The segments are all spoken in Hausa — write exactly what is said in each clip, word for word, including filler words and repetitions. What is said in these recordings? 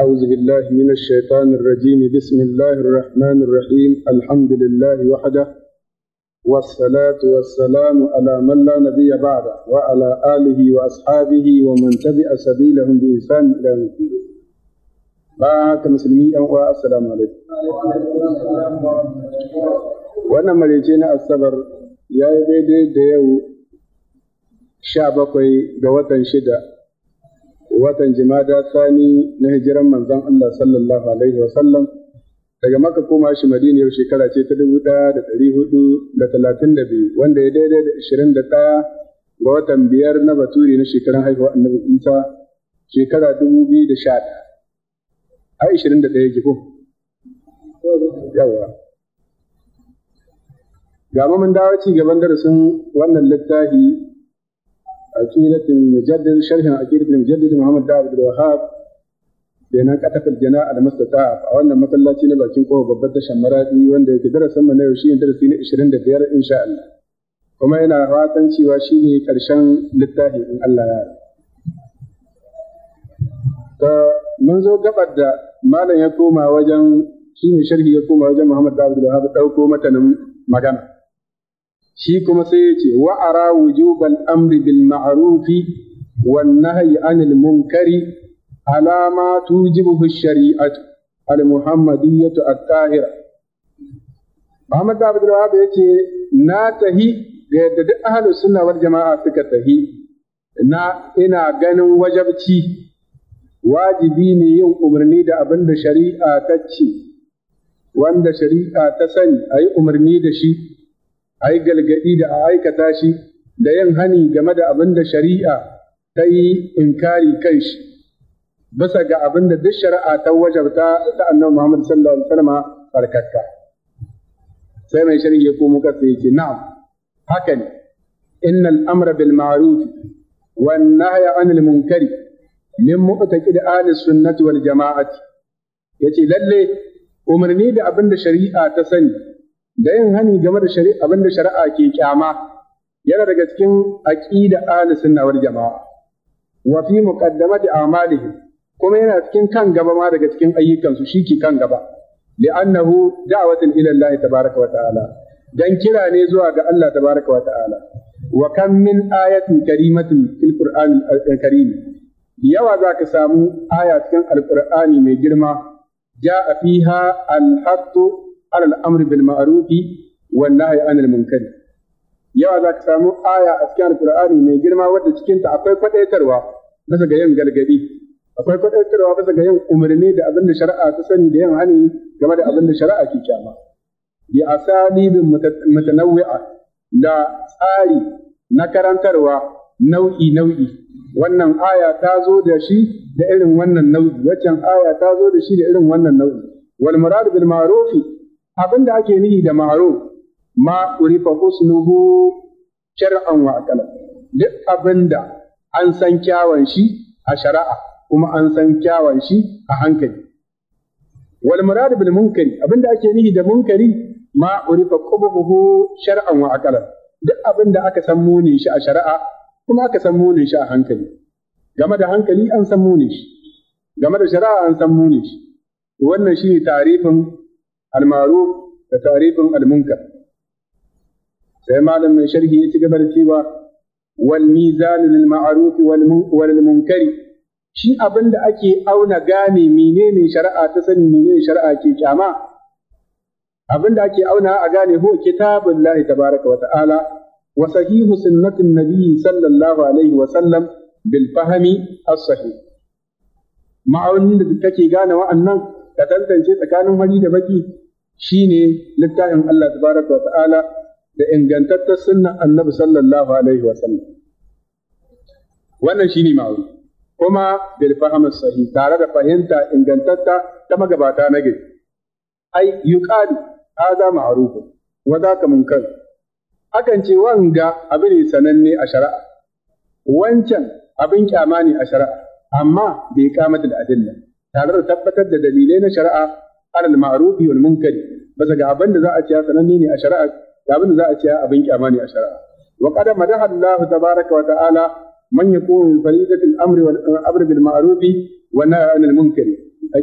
أعوذ بالله من الشيطان الرجيم بسم الله الرحمن الرحيم الحمد لله وحده والصلاة والسلام على من لا نبي بعده وعلى آله وأصحابه ومن تبع سبيلهم بإحسان إلى يوم الدين. بارك مسلمين والسلام عليكم. وأنا مريجين الصبر يا بيدي ديو شعبكوي دواتن شدة watan jimada sani na hijiran manzon Allah sallallahu alaihi wa sallam daga Makka koma shi Madina yau shekara ce ta dubu ɗaya da ɗari hudu da talatin da biyu wanda ya daidai da ashirin da ɗaya ga watan biyar na Baturi na shekaran haihuwa Annabi Isa shekara dubu biyu da sha ɗaya a ashirin da ɗaya ki ko yawa ga mun dawo ci gaban darasin wannan littafi عقيدة المجدد شرح عقيدة المجدد محمد بن عبد الوهاب بين كتف الجناء على مستطاع أولا مثلا تينا باكين قوة ببدا شمراتي وانده كدرس من يوشين درسين عشرين دبير إن شاء الله وما إلى أخواتن سواشيني كرشان للتاهي إن الله يعلم فمنذ قبل ما لن يكون وجن شيني شرح يكون وجن محمد بن عبد الوهاب أو متن مغانا shi kuma sai ya ce wa ara wujubal amri bil ma'rufi wan nahyi anil munkari ala ma tujibu shari'atu al muhammadiyyatu at-tahira. Muhammad Abdul Wahhab yace na tahi da yadda duk ahlus sunna wal jama'a suka tahi na ina ganin wajabci wajibi ne yin umarni da abin da shari'a ta ce wanda shari'a ta sani ayi umarni da shi a yi galgadi da a aikata shi da yin hani game da abin da shari'a ta yi inkari kan shi bisa ga abin da duk shari'a ta wajabta ta annabi Muhammad sallallahu alaihi wasallam barkatta. Sai mai shari'a ya komo kasa yake na'am haka ne innal amra bil ma'ruf wan nahya anil munkari min mu'taqid ahli sunnati wal jama'ati yace lalle umarni da abin da shari'a ta sani da yin hani game da shari'a abinda shari'a ke kyama yana daga cikin aqida ahli sunna wal jamaa wa fi muqaddamati a'malihim kuma yana cikin kan gaba ma daga cikin ayyukan su shike kan gaba li'annahu da'watun ila Allah tabaaraka wa ta'ala dan kira ne zuwa ga Allah tabaaraka wa ta'ala wa kam min ayatin karimatin fil qur'an al-karim yawa zaka samu aya cikin al-qur'ani mai girma ja'a fiha al-haqqu على الأمر بالمعروف والنهي عن المنكر yawa za ka samu aya a cikin alkur'ani mai girma wadda cikinta akwai kwadaitarwa bisa ga yin gargadi akwai kwadaitarwa bisa ga yin umarni da abin da shari'a ta sani da yin hani game da abin da shari'a ke kyama bi asalibin mutanawwi'a da tsari na karantarwa nau'i nau'i wannan aya ta zo da shi da irin wannan nau'i waccan aya ta zo da shi da irin wannan nau'i wal murad bil ma'rufi abin da ake nihi da ma'ruf ma urifa husnuhu shar'an wa aqlan duk abin da an san kyawun shi a shari'a kuma an san kyawun shi a hankali wal murad bil munkari abin da ake nihi da munkari ma urifa qubuhu shar'an wa aqlan duk abin da aka san munin shi a shari'a kuma aka san munin shi a hankali game da hankali an san munin shi game da shari'a an san munin shi wannan shine tarifin al-ma'ruf da tarifin al-munkar. Sai malam mai sharhi ya ci gaba da cewa wal mizan lil ma'ruf wal munkari shi abin da ake auna gane menene shari'a ta sani menene shari'a ke kyama abin da ake auna a gane huwa kitabullahi tabaraka wa ta'ala wa sahihu sunnatin nabi sallallahu alaihi wa sallam bil fahmi as-sahih. Ma'aunin da kake gane wa'annan ka tantance tsakanin fari da baki shine littafin Allah tabaraka wa ta'ala da ingantattar sunnan Annabi sallallahu alaihi wa sallam wannan shine ma'auni kuma bil fahm sahih tare da fahimta ingantatta ta magabata na gari ai yuqalu hada ma'ruf wa dhaka munkar akan ce wanga abin ne sananne a shari'a wancan abin kyama ne a shari'a amma bai kamata da adilla tare da tabbatar da dalilai na shari'a alal ma'rufi wal munkari bisa ga abin da za a ce sananne ne a shari'a da abin da za a ce abin kyama ne a shari'a wa qad madaha Allah tabaaraka wa ta'ala man yakunu bi fariidati al-amri wal amri bil ma'rufi wa nahy anil munkari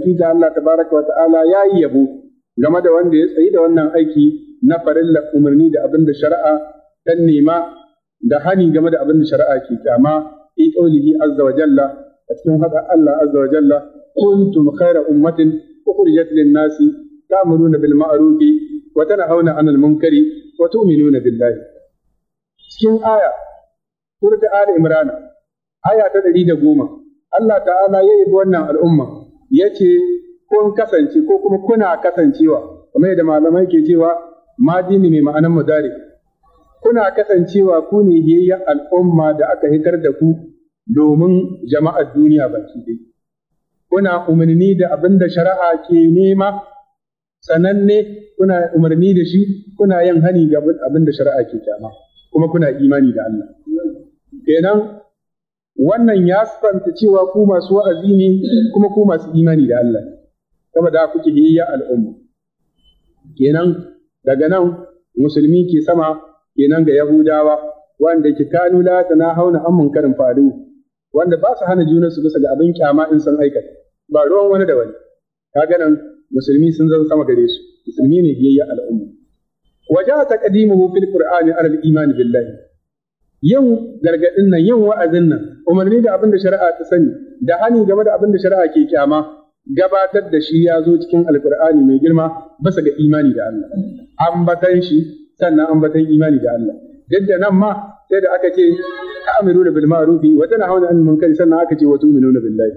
hakika Allah tabaraka wa ta'ala yayi yabo game da wanda ya tsayi da wannan aiki na farilla umarni da abin da shari'a ta nema da hani game da abin da shari'a ke kyama fi qaulihi azza wa jalla a cikin hada Allah azza wa jalla kuntum khayra ummatin ukhrijat lin-nasi ta'muruna bil ma'ruf wa tanhauna 'anil munkari wa tu'minuna billahi. Cikin aya surat Ali Imran aya ta ɗari da goma Allah ta'ala ya yabi wannan al'umma yace kun kasance ko kuma kuna kasancewa kamar yadda malamai ke cewa madini mai ma'anar mudari kuna kasancewa ku ne yayyan al'umma da aka hitar da ku domin jama'ar duniya baki ɗaya. Kuna umarni da abin da shari'a ke nema sananne kuna umarni da shi kuna yin hani ga abin da shari'a ke kyama kuma kuna imani da Allah. Kenan wannan ya sifanta cewa ku masu wa'azi ne kuma ku masu imani da Allah. Saboda kuke yayyan al'umma. Kenan daga nan musulmi ke sama kenan ga Yahudawa wanda ke kanu la tanahawna an munkarin faru wanda ba su hana junan su bisa ga abin kyama in sun aikata ba ruwan wani da wani kaga nan musulmi sun zama sama gare su musulmi ne biyayya al'umma waja taqdimuhu fil qur'ani ala al-iman billahi yin gargadin nan yin wa'azin nan umarni da abin da shari'a ta sani da hani game da abin da shari'a ke kyama gabatar da shi ya zo cikin alqur'ani mai girma bisa ga imani da Allah ambatan shi sannan ambatan imani da Allah duk da nan ma sai da aka ce ta'amuruna bil ma'ruf wa tanhauna 'anil munkar sannan aka ce wa tu'minuna billahi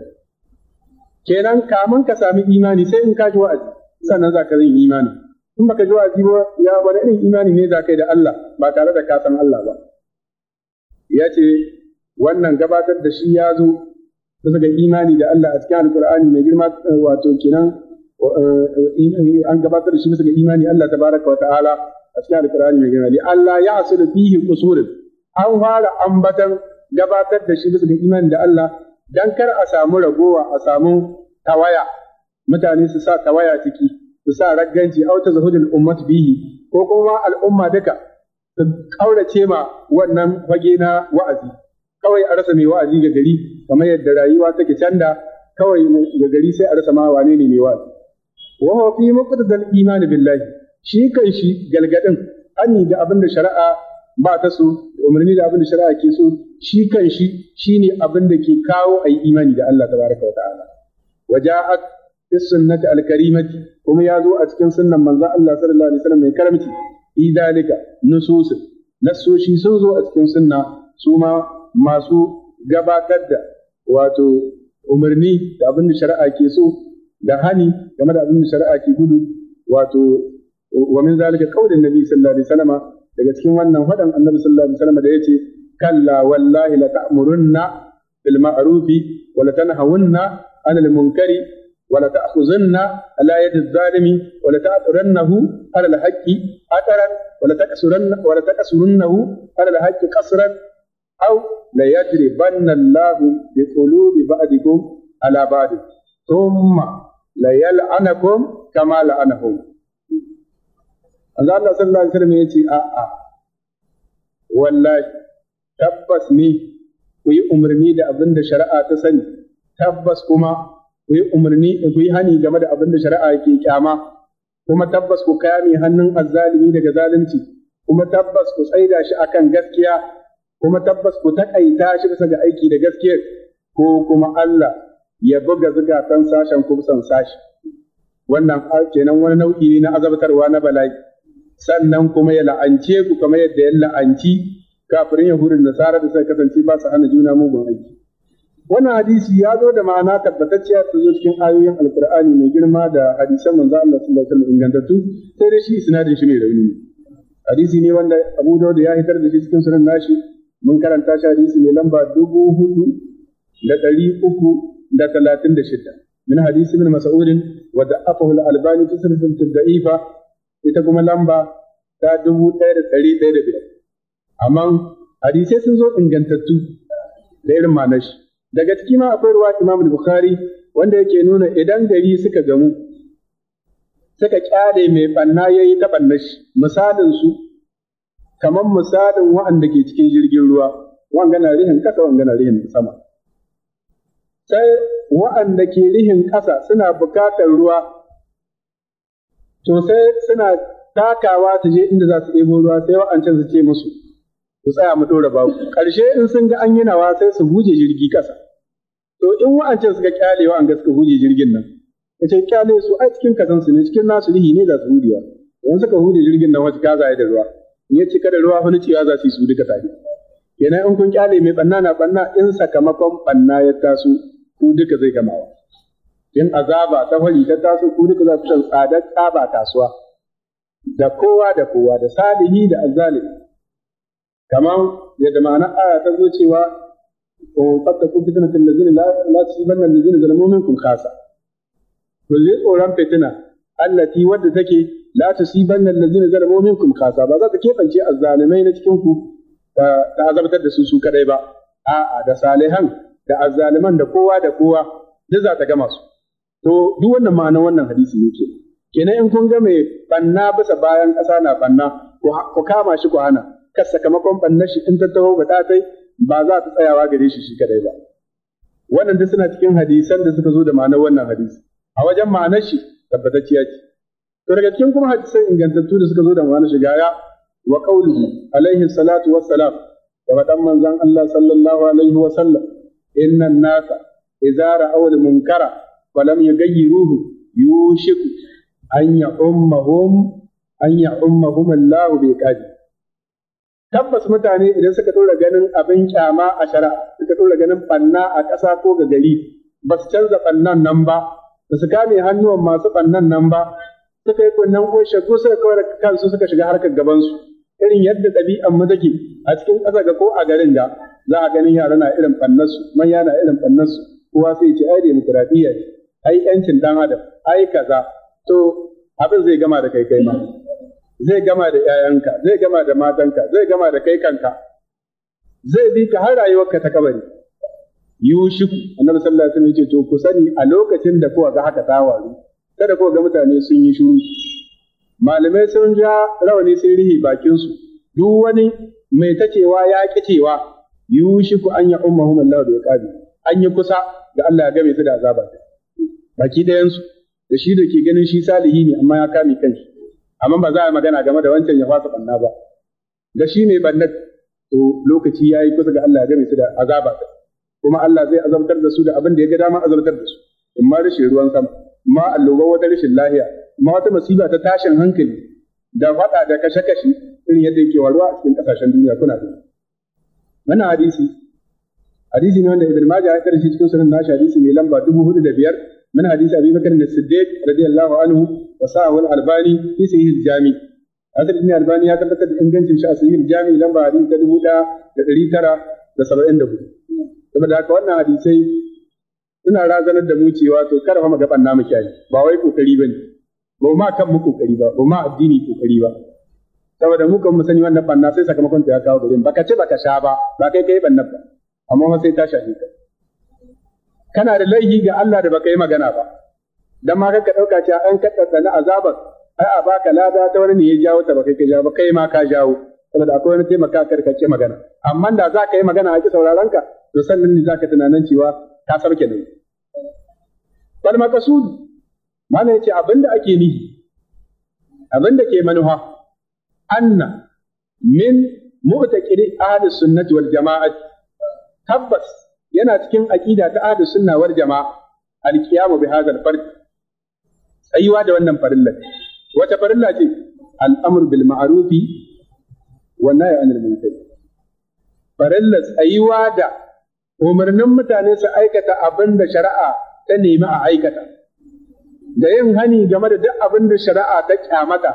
kenan kaman ka sami imani sai in ka ji wa'azi sannan za ka yi imani in baka ji wa'azi ba ya wani irin imani ne za ka yi da Allah ba tare da ka san Allah ba ya ce wannan gabatar da shi ya zo bisa ga imani da Allah a cikin alqur'ani mai girma wato kenan an gabatar da shi bisa ga imani Allah tabaraka wa ta'ala a cikin alqur'ani mai girma li Allah ya asulu fihi qusurun an fara ambatan gabatar da shi bisa ga imani da Allah dan kar a samu ragowa a samu tawaya mutane su sa tawaya ciki su sa ragganci au tazahudul ummat bihi ko kuma al'umma duka su kaurace ma wannan fage na wa'azi kawai a rasa mai wa'azi ga gari kamar yadda rayuwa take canda kawai ga gari sai a rasa ma wane ne mai wa'azi wa huwa fi muqtadal iman billahi shi kan shi galgadin ani da abin da shari'a ba ta so umarni da abin da shari'a ke so shi kan shi shine abin da ke kawo ayi imani da Allah tabaraka wa ta'ala waja'at bis sunnati al karimati kuma ya zo a cikin sunnan manzon Allah sallallahu alaihi wasallam mai karamci fi dalika nusus nasoshi sun zo a cikin sunna su ma masu gabatar da wato umarni da abin da shari'a ke so da hani game da abin da shari'a ke gudu wato wa min zalika qaulin nabi sallallahu alaihi wasallam daga cikin wannan fadan annabi sallallahu alaihi wasallam da yace kalla wallahi la ta'murunna bil ma'rufi wa la tanhawunna 'anil munkari wa la ta'khuzunna ala yadi adh-dhalimi wa la ta'turannahu 'ala al-haqqi ataran wa la taqsuranna wa la taqsurunnahu 'ala al-haqqi qasran aw la yadribanna Allahu bi qulubi ba'dikum 'ala ba'd thumma la yal'anakum kama la'anahum. Allah sallallahu alaihi wasallam yace a a wallahi tabbas ne ku yi umarni da abin da shari'a ta sani tabbas kuma ku yi umarni ku yi hani game da abin da shari'a ke kyama kuma tabbas ku kame hannun azzalimi daga zalunci kuma tabbas ku tsaida shi akan gaskiya kuma tabbas ku takaita shi bisa ga aiki da gaskiya ko kuma Allah ya buga zukatan sashen kubsan sashi wannan kenan wani nau'i ne na azabtarwa na bala'i sannan kuma ya la'ance ku kamar yadda ya la'anci kafirin Yahudun Nasara da suka kasance ba su hana juna mugun aiki. Wannan hadisi ya zo da ma'ana tabbatacciya ta zo cikin ayoyin Alkur'ani mai girma da hadisan manzo Allah sallallahu alaihi wasallam ingantattu sai dai shi isnadin shi mai rauni. Hadisi ne wanda Abu Dawud ya hitar da shi cikin sunan nashi mun karanta shi hadisi mai lamba dubu hudu da ɗari uku da talatin da shida. Min hadisi min Mas'udin wa da'afahu al-Albani fi silsilatil da'ifa ita kuma lamba ta dubu ɗaya da ɗari ɗaya da biyar. Amma hadisai sun zo ingantattu da irin ma'anar shi. Daga ciki ma akwai ruwa Imam Bukhari wanda yake nuna idan gari suka gamu suka kyale mai banna yayi ta bannar shi misalin su kamar misalin wa'anda ke cikin jirgin ruwa wanga na rihin kasa wanga na rihin sama. sai wa'anda ke rihin ƙasa suna buƙatar ruwa, to sai suna takawa su je inda za su ɗebo ruwa sai wa'ancan su ce musu, ku tsaya mu ɗora baku. Ƙarshe in sun ga an yi nawa sai su huje jirgi ƙasa. To in wa'ancan suka kyale wa'anga suka huje jirgin nan, ya ce kyale su a cikin kasansu ne, cikin nasu rihi ne za su hudewa. Idan suka hude jirgin nan wata gaza da ruwa, in ya cika da ruwa wani cewa za su yi su duka tare. Kenan in kun kyale mai ɓanna na ɓanna in sakamakon ɓanna ya taso ku duka zai gamawa. In azaba ta fari ta taso ku duka za su shan tsadar tsaba kasuwa. Da kowa da kowa, da salihi da azzalimi. Kamar yadda ma'anar aya ta zo cewa o fattaku fitnatul ladzina la tusibanna allazina zalamu minkum khassa. To zai tsoron fitina allati wadda take la tusibanna allazina zalamu minkum khassa, ba za ta kebance azzalimai na cikin ku ta azabtar da su su kadai ba, a'a da salihan da azzaliman da kowa da kowa duk za ta gama su. To duk wannan ma'anar wannan hadisi ne ke. Kenan in kun ga mai banna bisa bayan ƙasa na banna ku kama shi ku hana, kas sakamakon bannar shi in ta taho ba ta tai ba za ta tsayawa gare shi shi kadai ba. Wannan duk suna cikin hadisan da suka zo da ma'anar wannan hadisi. A wajen ma'anar shi tabbatacciya ce. To daga cikin kuma hadisan ingantattu da suka zo da ma'anar shi gaya wa qauluhu alaihi salatu wassalam da faɗan manzon Allah sallallahu alaihi wa sallam inna an-nasa idza ra'aw al-munkara wa lam yughayyiruhu yushiku an ya'ummahum an ya'ummahum Allah bi qadi. Tabbas mutane idan suka dora ganin abin kyama a shari'a, suka dora ganin banna a ƙasa ko ga gari, ba su canza bannan nan ba, ba su kame hannuwan masu bannan nan ba, suka yi kunnen ƙoshe ko suka kawar kansu suka shiga harkar gabansu. Irin yadda ɗabi'an mu take a cikin ƙasa ga ko a garin ga, za a ganin yara na irin ɓannarsu, manya na irin ɓannarsu, kowa sai ce ai demokuraɗiyya ce, ai ƴancin ɗan adam, ai kaza, to abin zai gama da kai kai ma. Zai gama da ‘ya'yanka, zai gama da matanka, zai gama da kai kanka, zai bi ka har rayuwarka ta kabari. Yushiku, annabi sallallahu alaihi wasallam ya ce to ku sani a lokacin da kowa ga haka ta waru, kada kowa ga mutane sun yi shiru. Malamai sun ja rawani sun rihi bakinsu, duk wani mai ta cewa ya ƙi cewa yushiku an ya ummahum Allah da ya ƙabi, an yi kusa da Allah ya game su da azaba. Baki ɗayansu, da shi da ke ganin shi salihi ne amma ya kame kanshi. Amma ba za a magana game da wancan ya fasa banna ba. Da shi mai bannat, to lokaci ya yi kusa ga Allah ya game su da azaba. Kuma Allah zai azabtar da su da abin da ya ga dama azabtar da su. In ma rashin ruwan sama, ma alloba wata rashin lahiya, ma wata masiba ta tashin hankali, da faɗa da kashe-kashe irin yadda yake waruwa a cikin ƙasashen duniya kuna da. Wannan hadisi, hadisi ne wanda Ibn Majah ya karshe cikin sunan nashi hadisi ne lamba dubu hudu da biyar. من حديث أبي بكر الصديق رضي الله عنه وصححه الألباني في صحيح الجامع. هذا ابن الألباني هذا بكر إن كان في صحيح الجامع لما حديث تدبو دا تدري ترى تسبعين دبو. ثم ذاك وانا حديثي ina razanar da mu cewa to kada fa mu gaban namu kiyaye ba wai kokari bane ba ma kan mu kokari ba ba ma addini kokari ba saboda mu kan mu sani wannan banna sai sakamakon ta ya kawo gare mu baka ce baka sha ba ba kai kai bannan ba amma sai ta shafe ka. Kana da laifi ga Allah da baka yi magana ba, don ma ka ɗauka cewa an kaɗaɗa na azabar, ai a baka lada ta wani ne ya jawo ta baka kai jawo ba, kai ma ka jawo, saboda akwai wani taimaka ka rikace magana. Amma da za ka yi magana a ki sauraron ka, to sannan ne za ka tunanin cewa ka sarke ne. Bal makasudu, mana yace abinda ake nihi, abinda ke manuha, anna min mu'taqidi ahli sunnati wal jama'ati tabbas yana cikin aqida ta ahlus sunna wal jama'a al-qiyamu bi hadha al-fard tsayuwa da wannan farilla wata farilla ce al-amru bil ma'rufi wa nahy anil munkar farilla tsayuwa da umarnin mutane su aikata abin da shari'a ta nemi a aikata da yin hani game da duk abin da shari'a ta kyamata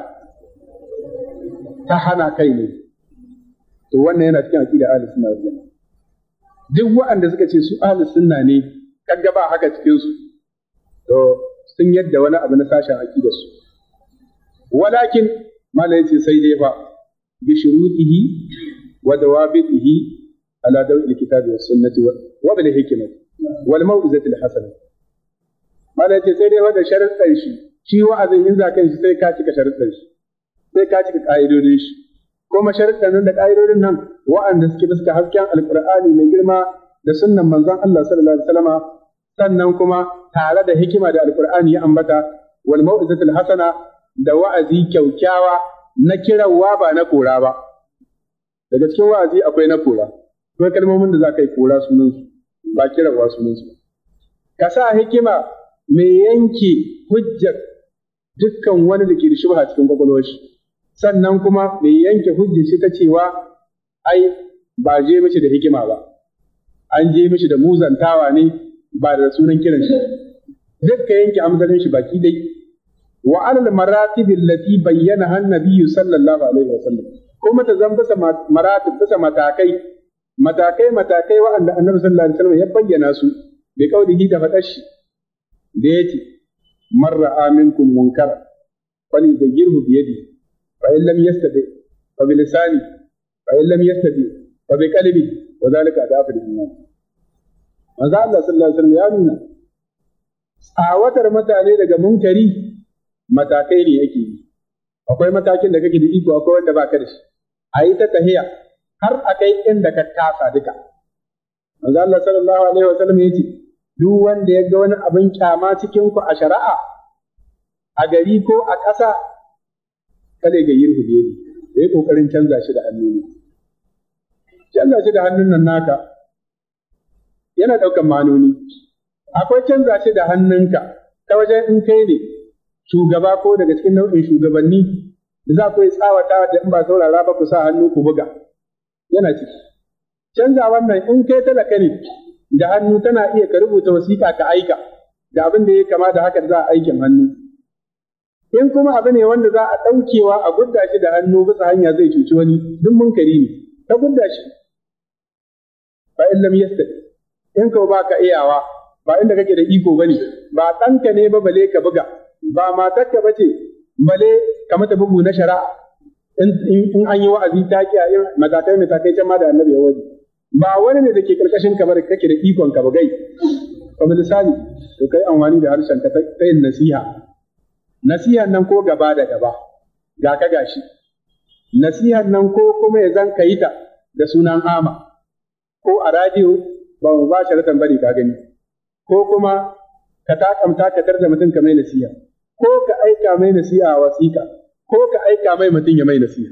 ta hana kai ne to wannan yana cikin aqida ahlus sunna wal jama'a. Duk waɗanda suka ce su ahlus sunna ne kaga ba haka cikin su to sun yadda wani abu na sashen aqidar su walakin malai ce sai dai fa bi shurutihi wa dawabitihi ala dawil kitabi was sunnati wa bil hikmati wal mau'izati al hasana malai ce sai dai wanda sharuɗan shi shi wa'azin in za kan shi sai ka cika sharuɗan shi sai ka cika ƙa'idodin shi kuma sharuɗan nan da ƙa'idodin nan wa'anda suke bisa hasken alƙur'ani mai girma da sunnan manzon Allah sallallahu alaihi wasallama sannan kuma tare da hikima da alqur'ani ya ambata wal mau'izatul hasana da wa'azi kyaukyawa na kirawa ba na kora ba daga cikin wa'azi akwai na kora akwai kalmomin da za ka yi kora sunan su ba kirawa sunan su ka sa hikima mai yanke hujjar dukkan wani da ke da shubha cikin kwakwalwar shi sannan kuma mai yanke hujjar shi ta cewa ai ba je mishi da hikima ba an je mishi da muzantawa ne ba da sunan kiran shi dukka yanke amsalin shi baki dai wa alal maratib allati bayyana an-nabiy sallallahu alaihi wasallam kuma ta zan bisa maratib bisa matakai matakai matakai wa'anda annabi sallallahu alaihi wasallam ya bayyana su bi kaulihi da fadar shi da yace man ra'a minkum munkara falyughayyirhu bi yadihi fa in lam yastati fa bi lisani fa in lam yastati fa bi qalbi wa dhalika adafu al-iman manzo Allah sallallahu alaihi wasallam ya nuna tsawatar mutane daga munkari matakai ne yake yi akwai matakin da kake da iko akwai wanda baka da shi ayi ta tahiya har akai inda ka kasa duka manzo Allah sallallahu alaihi wasallam yace duk wanda ya ga wani abin kyama cikin ku a shari'a a gari ko a ƙasa kada ga yin hudiye ne yayi kokarin canza shi da hannu ne canza shi da hannun nan naka yana daukan manoni akwai canza shi da hannunka ta wajen in kai ne shugaba ko daga cikin nau'in shugabanni da za ku yi tsawata da in ba saurara ba ku sa hannu ku buga yana ciki canza wannan in kai talaka ne da hannu tana iya ka rubuta wasiƙa ka aika da abin da ya kama da haka za a aikin hannu in kuma abu ne wanda za a ɗaukewa a gudda shi da hannu bisa hanya zai cuci wani duk munkari ne ta gudda shi fa in lam yastati in ka ba ka iyawa ba inda kake da iko bane ba ɗanka ne ba bale ka buga ba matarka ba ce bale ka mata bugu na shari'a in an yi wa'azi ta kiyaye matakai matakai can ma da annabi ya waje ba wani ne da ke karkashin ka bar kake da ikon ka bugai kuma misali to kai amfani da harshen ka ta yin nasiha nasihan nan ko gaba da gaba ga ka gashi nasihan nan ko kuma ya zan kai ta da sunan ama ko a radio ba mu ba sharatan bari ka gani ko kuma ka takamta ka tar da mutum ka mai nasiha ko ka aika mai nasiha a wasiƙa ko ka aika mai mutum ya mai nasiha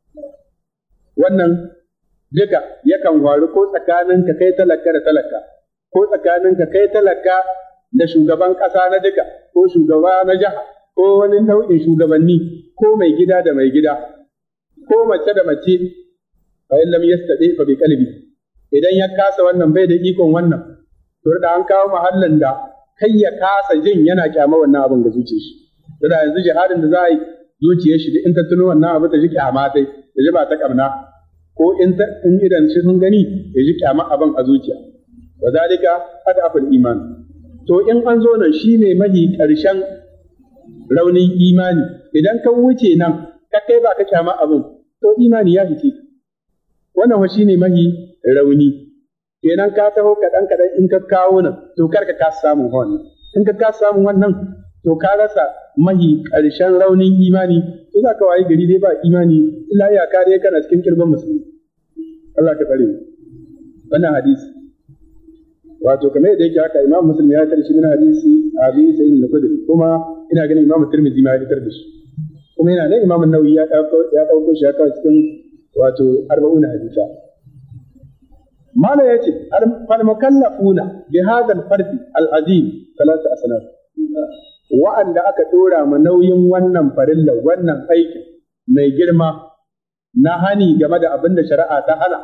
wannan duka yakan faru ko tsakanin ka kai talaka da talaka ko tsakanin ka kai talaka da shugaban ƙasa na duka ko shugaba na jiha ko wani nau'in shugabanni ko mai gida da mai gida ko mace da mace fa in lam yastadi fa bi qalbi idan ya kasa wannan bai da ikon wannan to da an kawo mahallin da kai ya kasa jin yana kyama wannan abin ga zuciyar shi da yanzu jihadin da za a yi zuciyar shi in ta tuno wannan abin da ji kyama dai da ji ba ta kamna ko in ta in idan shi sun gani ya ji kyama abin a zuciya wa zalika adaful iman to in an zo nan shine mahi karshen raunin imani idan ka wuce nan ka kai ba ka kyama abin to imani ya fice wannan wa shine mahi rauni kenan ka taho kaɗan kaɗan in ka kawo nan to kar ka kasa samun wannan in ka kasa samun wannan to ka rasa mahi ƙarshen raunin imani to za ka wayi gari dai ba imani illa ya kare kana cikin kirban musulmi Allah ka tsare wannan hadisi wato kamar yadda yake haka Imam Muslim ya tarshi min hadisi Abi Sa'id al-Khudri kuma ina ganin Imam Tirmidhi ma ya fitar da shi kuma yana nan Imam An-Nawawi ya dauko ya dauko shi haka cikin wato arba'una hadisa Mala ya ce, Falmukallafuna bi hadal fardi al'azim talata asnaf wa'anda aka ɗora ma nauyin wannan farilla wannan aikin mai girma na hani game da abin da shari'a ta hana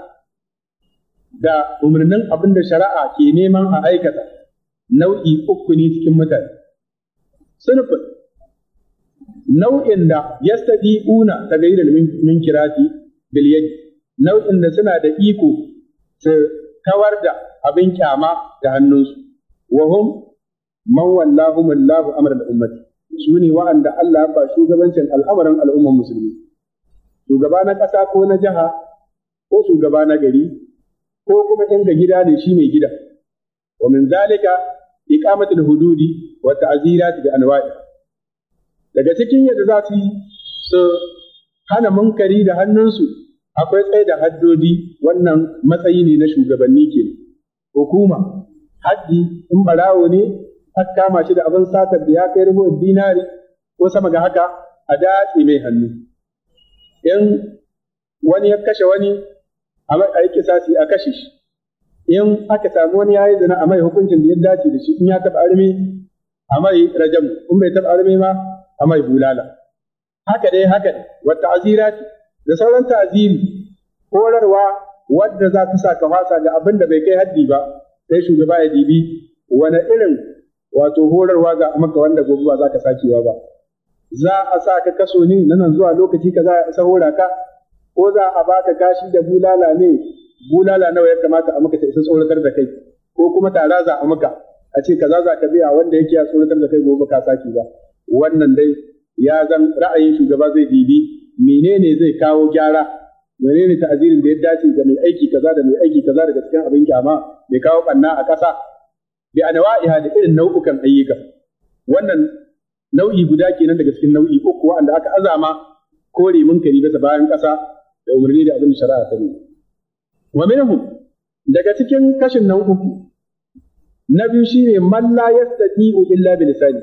da umarnin abin da shari'a ke neman a aikata nau'i uku ne cikin mutane. Sunufin nau'in da yastadi'una tagayyar min kirati bil yadi nau'in da suna da iko su kawar da abin kyama da hannunsu wa hum man wallahu Allahu amra al-ummati su ne wa'anda Allah ya ba shugabancin al'amarin al'umman musulmi shugaba na ƙasa ko na jiha ko shugaba na gari ko kuma in ga gida ne shi mai gida wa min zalika iqamatul hududi wa ta'zirat bi anwa'i daga cikin yadda za su yi su hana munkari da hannunsu akwai tsaye da haddodi wannan matsayi ne na shugabanni ke hukuma haddi in barawo ne aka kama shi da abin satar da ya kai rubu'in dinari ko sama ga haka a datse mai hannu in wani ya kashe wani a yi kisasi a kashe shi in aka samu wani ya yi zina a mai hukuncin da ya dace da shi in ya taɓa arme a mai rajamu in bai taɓa arme ma a mai bulala haka dai haka dai wa ta'zirati da sauran ta'ziri horarwa wadda za ta sa ka fasa ga abin da bai kai haddi ba sai shugaba ya dibi wani irin wato horarwa ga maka wanda gobe ba za ka sakewa ba za a sa ka kaso ne na nan zuwa lokaci ka za a isa hora ka ko za a baka kashi da bulala ne bulala nawa ya kamata a maka ta isa tsoratar da kai ko kuma tara za a maka a ce kaza za ka biya wanda yake ya tsoratar da kai gobe ka saki ba wannan dai ya zan ra'ayin shugaba zai dibi menene zai kawo gyara menene ta'azirin da ya dace ga mai aiki kaza da mai aiki kaza daga cikin abin kyama mai kawo banna a ƙasa bi anwa'iha da irin nau'ukan ayyuka wannan nau'i guda kenan daga cikin nau'i uku wanda aka azama kore munkari bisa bayan ƙasa da umarni da abin da shari'a ta nuna wa minhum daga cikin kashin nan uku na biyu shine man la yastati'u illa bi lisani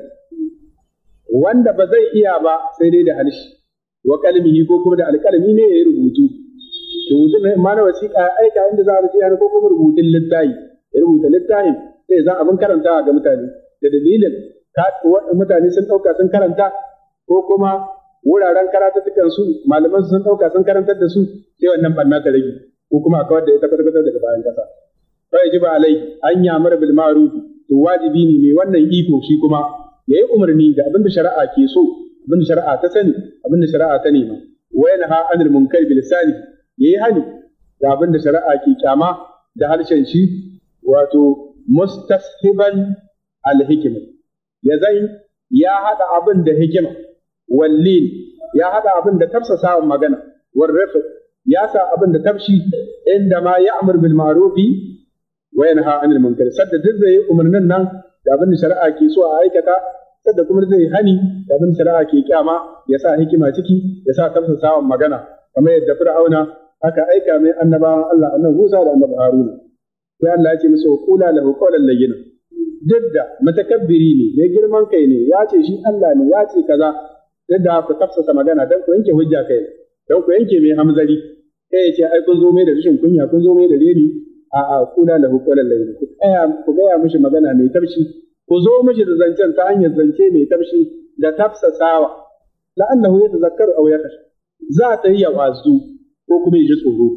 wanda ba zai iya ba sai dai da harshe wa kalmihi ko kuma da alkalmi ne ya rubutu rubutu ne ma na wasiƙa aika inda za a rubuta ko kuma rubutun littafi ya rubuta littafin sai za abin karanta ga mutane da dalilin mutane sun ɗauka sun karanta ko kuma wuraren karatuttukan su malaman sun ɗauka sun karantar da su sai wannan banna ta rage ko kuma a kawar da ita kwata-kwata daga bayan ƙasa fa yajibu alai an ya'muru bil ma'ruf to wajibi ne mai wannan iko shi kuma yayi umarni da abin da shari'a ke so abin da shari'a ta sani abin da shari'a ta nema wa yanha anil munkar bil lisani yayi hani da abin da shari'a ke kyama da harshen shi wato mustashiban al hikma ya zai ya hada abin da hikima wallin ya hada abin da tafsasa magana war rafi ya sa abin da tafshi inda ma ya'mur bil ma'rufi wa yanha anil munkar sadda duk zai umarnin nan da abin da shari'a ke so a aikata sadda kuma zai hani da abin da shari'a ke kyama ya sa hikima ciki ya sa tafsasa magana kamar yadda fir'auna aka aika mai annabawan Allah annabi Musa da annabi Haruna sai Allah ya ce musu qula lahu qawlan layyinan duk da matakabbiri ne mai girman kai ne ya ce shi Allah ne ya ce kaza duk da ku tafsasa magana dan ku yanke hujja kai dan ku yanke mai hamzari sai ya ce ai kun zo mai da rashin kunya kun zo mai da reni a a qula lahu qawlan layyinan ku tsaya ku ga mishi magana mai tafshi ku zo mishi da zancen ta hanyar zance mai tafshi da tafsasawa la'annahu yatazakkaru aw yakhsha za ta yi wazu ko kuma ya ji tsoro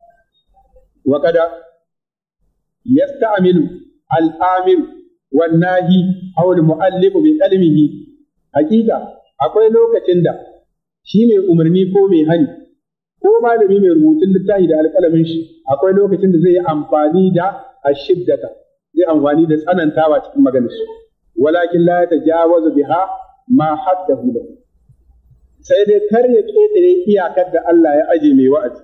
wa kada yasta'milu al-amir wan nahi aw al-mu'allif bi qalmihi hakika akwai lokacin da shi mai umarni ko mai hani ko malami mai rubutun littafi da alƙalamin shi akwai lokacin da zai yi amfani da ashiddata zai amfani da tsanantawa cikin maganar shi walakin la tajawazu biha ma haddahu lahu sai dai kar ya ƙetare iyakar da Allah ya aje mai wa'azi.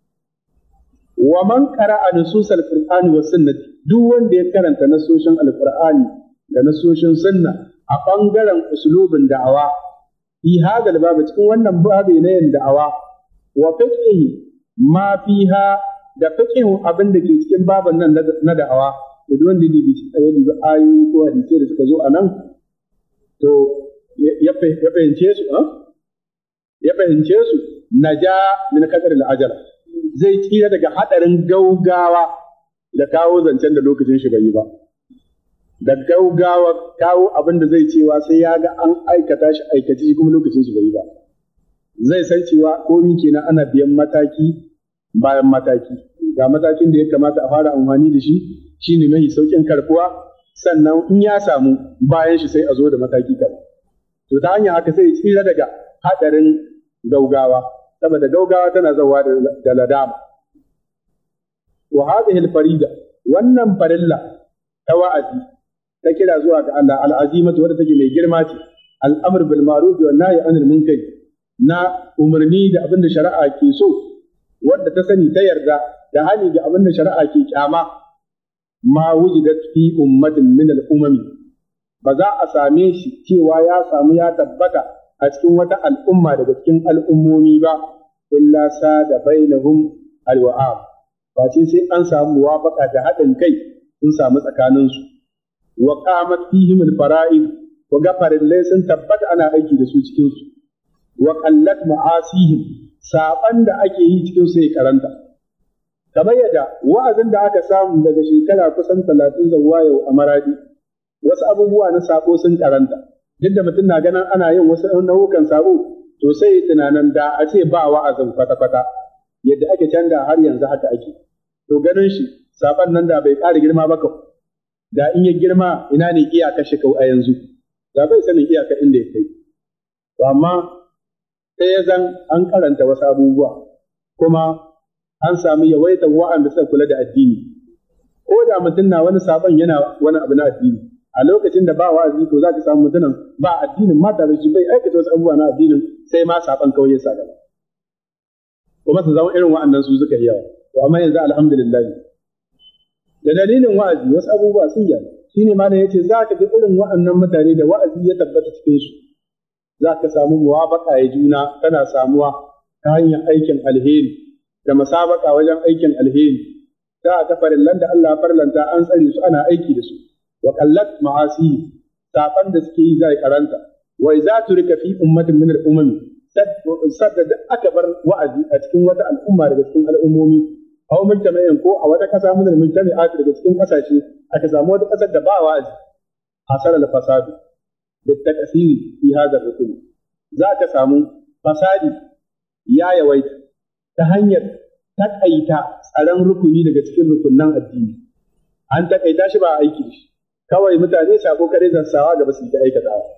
Wa man qara'a nusus al-Qur'ani wa sunnati duk wanda ya karanta nasoshin al-Qur'ani da nasoshin sunna a bangaren usulubin da'awa fi hadal babu cikin wannan babu ne yin da'awa wa fiqhi ma fiha da fiqhin abin da ke cikin baban nan na da'awa da duk wanda ya bi ayoyi ko hadisi da suka zo a nan to ya fahimce su a ya fahimce su naja min kadar al-ajal zai tsira daga hadarin gaugawa da kawo zancen da lokacin shi bai yi ba da gaugawa kawo abin da zai cewa sai ya ga an aikata shi aikace shi kuma lokacin shi bai yi ba zai san cewa komi kenan ana biyan mataki bayan mataki ga matakin da ya kamata a fara amfani da shi shine mai saukin karbuwa sannan in ya samu bayan shi sai a zo da mataki kaza to ta hanyar haka sai tsira daga hadarin gaugawa saboda gaugawa tana zawa da ladama wa hadhihi al-farida wannan farilla ta wa'azi ta kira zuwa ga Allah al-azimatu wadda take mai girma ce al-amr bil ma'ruf wa nahy anil munkar na umarni da abin da shari'a ke so wadda ta sani ta yarda da hani ga abin da shari'a ke kyama ma wujidat fi ummatin min al-umami ba za a same shi cewa ya samu ya tabbata a cikin wata al'umma daga cikin al'ummomi ba, illa sa da bainahum alwa'am, ba ce sai an samu muwafaka da haɗin kai sun samu tsakaninsu wa qamat fihim al-fara'id wa gafarillai sun tabbata ana aiki da su cikin su wa qallat ma'asihim saban da ake yi cikin su ya karanta kamar yadda wa'azin da aka samu daga shekara kusan talatin zuwa yau a Maradi wasu abubuwa na sabo sun karanta duk da mutum na ganin ana yin wasu nau'ukan sabo to sai tunanin da a ce ba wa'azin kwata-kwata yadda ake canza har yanzu haka ake to ganin shi saban nan da bai ƙara girma ba kau da in ya girma ina ne iyaka shi kau a yanzu da bai sanin iyaka inda ya kai to amma sai ya zan an karanta wasu abubuwa kuma an samu yawaitar wa'anda suka kula da addini ko da mutum na wani sabon yana wani abu na addini a lokacin da ba wa'azi to za ka samu mutumin ba addinin ma tare shi bai aikata wasu abubuwa na addinin sai ma sabon kawai ya sa gaba kuma su zama irin wa'annan su suka yi yawa to amma yanzu alhamdulillah da dalilin wa'azi wasu abubuwa sun yi shine ma da yace za ka ga irin wa'annan mutane da wa'azi ya tabbata cikin su za ka samu muwafaqa ya juna tana samuwa ta hanyar aikin alheri da musabaka wajen aikin alheri da ta farillan da Allah farlanta an tsare su ana aiki da su wa qallat ma'asi saban da suke yi zai karanta wa idza turika fi ummatin min al-umam sadda da aka bar wa'azi a cikin wata al'umma daga cikin al'ummomi aw mujtama'in ko a wata kasa min al-mujtama'at daga cikin kasashe aka samu wata kasar da ba wa'azi hasara al-fasad da takasiri fi hadha ar-rukun za ka samu fasadi ya yawaita ta hanyar takaita tsaron rukuni daga cikin rukunnan addini an takaita shi ba aiki da shi kawai mutane sako kare zassawa da basu ta aikata ba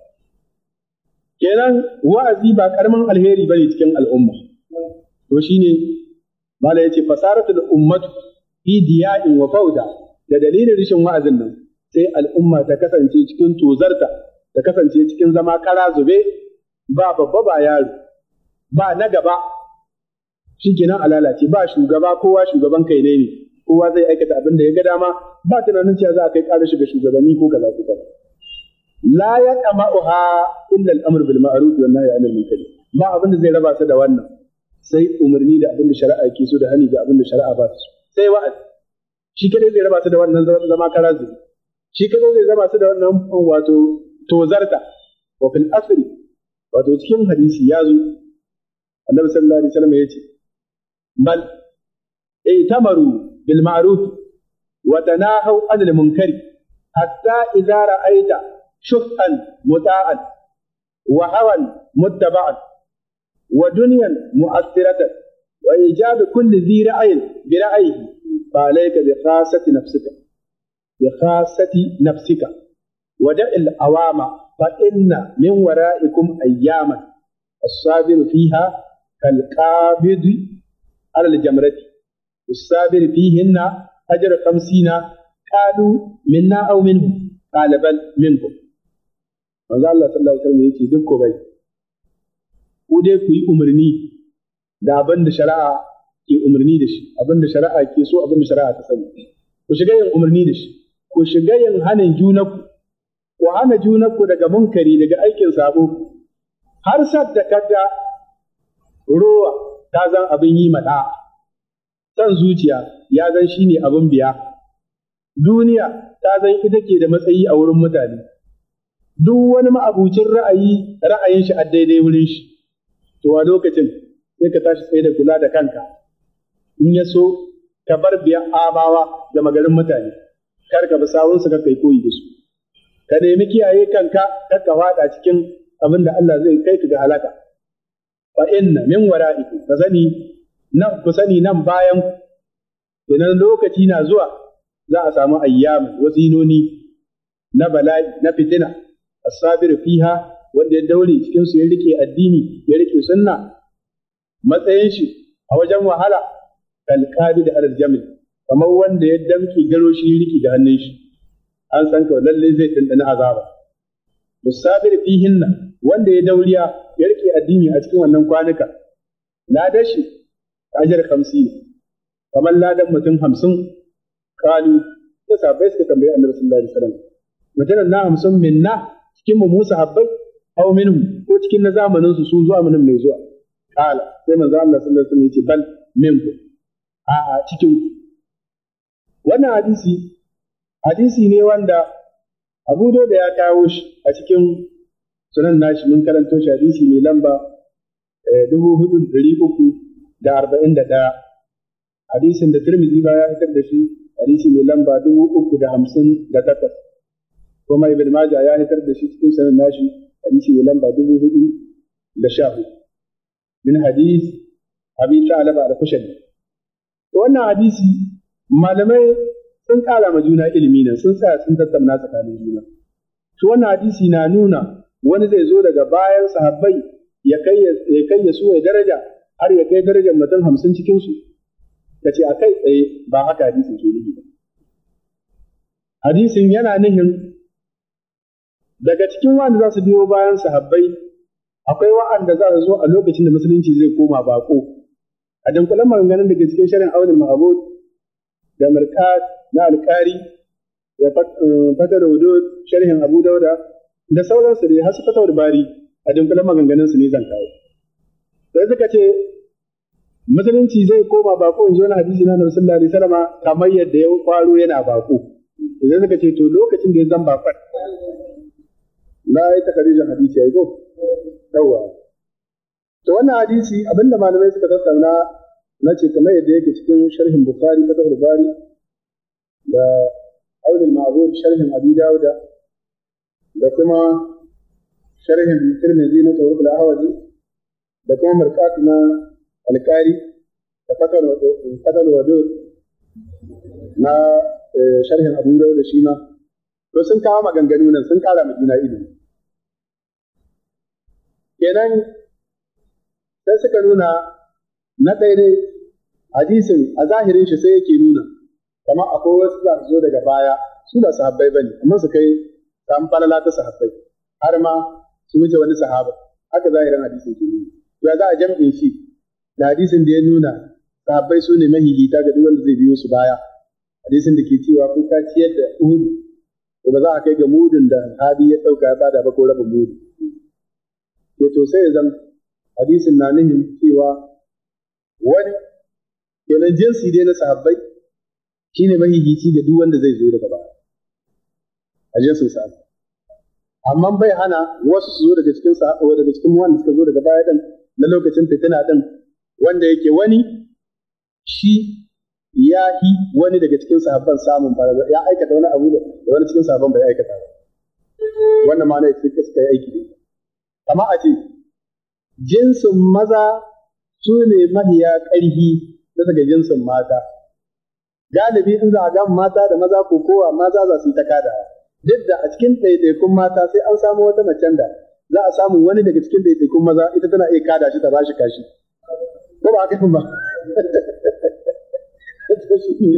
kenan wa'azi ba karamin alheri bane cikin al'umma to shine mala yace fasaratul ummatu fi diya'in wa fauda da dalilin rishin wa'azin nan sai al'umma ta kasance cikin tozarta ta kasance cikin zama kara zube ba babba ba yaro ba na gaba shikenan a lalace ba shugaba kowa shugaban kai ne kowa zai aikata abin da ya ga dama ba tunanin cewa za a kai ƙarar shiga shugabanni ko kaza ko kaza la yaqma'uha illa al-amr bil ma'ruf wa nahy 'anil munkar ba abin da zai raba su da wannan sai umarni da abin da shari'a ke so da hani da abin da shari'a ba su sai wa'azi shi kadai zai raba su da wannan zama karazu shi kadai zai raba su da wannan wato tozarta wa fil asri wato cikin hadisi ya zo annabi sallallahu alaihi wasallam ya ce bal itamaru bil ma'ruf wa tanahaw 'anil munkari hatta idza ra'aita shuf'an muta'an wa hawan muttaba'an wa dunyan mu'assiratan wa ijab kulli dhi ra'yin bi ra'yihi fa alayka bi khassati nafsika bi khassati nafsika wa da'il awama fa inna min wara'ikum ayyaman as-sabir fiha kal qabid ala al-jamrati as-sabir fihinna ajra khamsina qalu minna aw minhum qala bal minkum manzo Allah sallallahu alaihi wasallam yace duk ko bai ku dai ku yi umarni da abin da shari'a ke umarni da shi abin da shari'a ke so abin da shari'a ta sani ku shiga yin umarni da shi ku shiga yin hanin junanku ku hana junanku daga munkari daga aikin sabo har sadda kaga rowa ta zan abin yi mada san zuciya ya zan shine abin biya duniya ta zan ita ke da matsayi a wurin mutane duk wani ma'abucin ra'ayi ra'ayin shi a daidai wurin shi to a lokacin sai ka tashi tsaye da kula da kanka in ya so ka bar biyan amawa da magarin mutane kar ka bi sawun su ka kai koyi da su ka nemi kiyaye kanka kar ka fada cikin abin da Allah zai kai ka ga halaka fa inna min wara'ikum ka sani nan ku sani nan bayan idan lokaci na zuwa za a samu ayyam wazinoni na bala'i na fitina as-sabir fiha wanda ya daure cikin su ya rike addini ya rike sunna matsayin shi a wajen wahala kalqadi da aljamil kamar wanda ya damke garo shi ya rike da hannun shi an san ka lalle zai tantana azaba musabir fihinna wanda ya dauriya ya rike addini a cikin wannan kwanuka ladan shi ajar hamsin kamar ladan mutum hamsin kalu sai sahabbai suka tambaye annabi sallallahu alaihi wasallam mutanen na hamsin minna cikin mu musa habbai aw minhum ko cikin na zamanin su su zuwa mun mai zuwa kala sai manzo Allah sallallahu alaihi wasallam ya ce bal minku a a cikin wannan hadisi hadisi ne wanda Abu Dawud ya kawo shi a cikin sunan nashi mun karanto shi hadisi mai lamba dubu hudu da ɗari uku da arba'in da ɗaya hadisin da Tirmidhi ba ya fitar da shi hadisi mai lamba dubu uku da hamsin da takwas kuma Ibn Majah ya fitar da shi cikin sunan nashi hadisi mai lamba dubu hudu da sha hudu min hadis Abi Talaba al-Kushani to wannan hadisi malamai sun ƙara ma juna ilimi nan sun tsaya sun tattauna tsakanin juna to wannan hadisi na nuna wani zai zo daga bayan sahabbai ya kai ya kai ya su ya daraja har ya kai darajar mutum hamsin cikin su kace a kai tsaye ba haka hadisin ke nufi ba hadisin yana nufin daga cikin wanda za su biyo bayan sahabbai akwai wa'anda za su zo a lokacin da musulunci zai koma bako a dankulan maganganun da ke cikin shirin Aunul Ma'bud da Mirqat na Alƙari da Fatar Wudud sharhin Abu Dauda da sauransu da har su Fatawul Bari a dankulan maganganun su ne zan kawo sai suka ce musulunci zai koma bako in ji wani hadisi na Nabi sallallahu alaihi wasallam kamar yadda ya faro yana bako sai suka ce to lokacin da ya zan bakon na yi takarijin hadisi ya yi ko yawa to wannan hadisi abinda malamai suka tattauna na ce kamar yadda yake cikin sharhin Bukhari Fathul Bari da Aunul Ma'bud sharhin Abi Dawud da kuma sharhin Tirmidhi na Tawrif al-Ahwazi da kuma Mirqat na Alƙari da Fathul Wadud na sharhin Abu Dawud da shi ma to sun kawo maganganu nan sun kara ma juna ilimi kenan sai suka nuna na ɗaya dai hadisin a zahirin shi sai yake nuna kamar akwai wasu za su zo daga baya su ba sahabbai ba ne amma su kai samu falala ta sahabbai har ma su wuce wani sahaba haka zahirin hadisin ke nuna ya za a jam'in shi da hadisin da ya nuna sahabbai su ne mahihita ga duk wanda zai biyo su baya hadisin da ke cewa ko ka ciyar da Uhud ko ba za a kai ga mudun da hadi ya ɗauka ya bada ba ko rabin mudu ke to sai ya zama hadisin na nuhin cewa wani kenan jinsi dai na sahabbai shine mahihici ga duk wanda zai zo daga baya a jinsin sahabbai amma bai hana wasu su zo daga cikin sahabbai daga cikin wanda suka zo daga baya din na lokacin fitina din wanda yake wani shi ya yi wani daga cikin sahabban samun fara ya aikata wani abu da wani cikin sahabban bai aikata ba wannan ma ne suka suka yi aiki ne kama a ce jinsin maza su ne mahiya ƙarfi bisa ga jinsin mata galibi in za a ga mata da maza ko kowa maza za su yi ta kada duk da a cikin ɗaiɗaikun mata sai an samu wata macen da za a samu wani daga cikin ɗaiɗaikun maza ita tana iya kada shi ta ba shi kashi ko ba haka ba to shi ne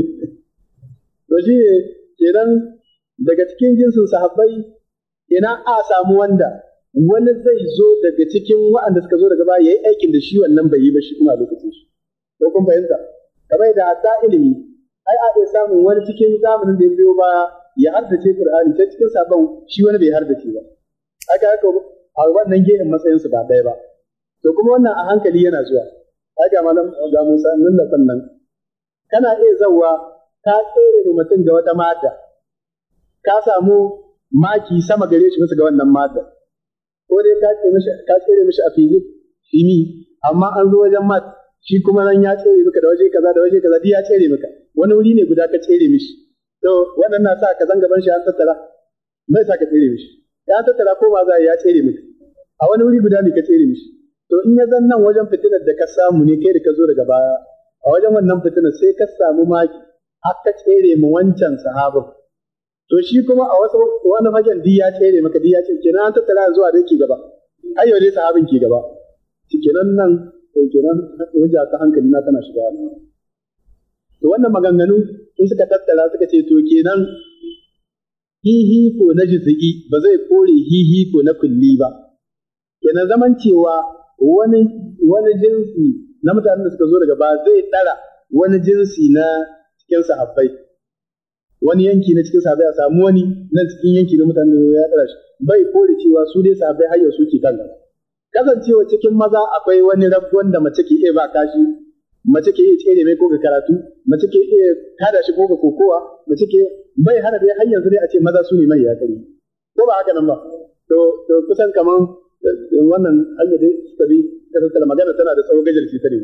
kenan daga cikin jinsin sahabbai ina a samu wanda wani zai zo daga cikin waɗanda suka zo daga baya yayi aikin da shi wannan bai yi ba shi kuma a lokacin shi ko kun fahimta kamar da hatta ilimi ai a iya samun wani cikin zamanin da ya biyo baya ya haddace Qur'ani ta cikin sabon shi wani bai haddace ba aka haka a wannan gehen matsayin su ba ɗaya ba to kuma wannan a hankali yana zuwa ai ga malam ga Musa nan da sannan kana iya zawwa ka tsere mutum da wata mata ka samu maki sama gare shi bisa ga wannan mata ko dai ka tsere mishi ka tsere mishi a physics shimi amma an zo wajen mat shi kuma nan ya tsere maka da waje kaza da waje kaza duk ya tsere maka wani wuri ne guda ka tsere mishi to wannan na sa ka zanga ban shi an tattara bai sa ka tsere mishi ya tattara ko ba za ya tsere maka a wani wuri guda ne ka tsere mishi to in ya zan nan wajen fitinar da ka samu ne kai da ka zo daga baya a wajen wannan fitinar sai ka samu maki har ka tsere mu wancan sahabin to shi kuma a wasu wani fagen di ya tsere maka di ya ce kenan an tattara zuwa da yake gaba ai yau dai sahabin ke gaba kenan nan kenan hujja ta hankali na tana shiga to wannan maganganu sun suka tattara suka ce to kenan hihi ko na jizgi ba zai kore hihi ko na kulli ba kenan zaman cewa wani wani jinsi na mutanen da suka zo daga ba zai tsara wani jinsi na cikin sahabbai wani yanki na cikin sahabbai a samu wani nan cikin yanki na mutanen da ya tsara shi bai kore cewa su dai sahabbai har yau suke kan gaba kasancewa cikin maza akwai wani rabu wanda mace ke iya ba kashi mace ke iya tsere mai ko ga karatu mace ke iya kada shi ko ga kokowa mace ke bai hana dai har yanzu dai a ce maza su ne mai ya kari ko ba haka nan ba to to kusan kaman wannan hanyar da suka bi ta tattala magana tana da tsawo gajarci ta ne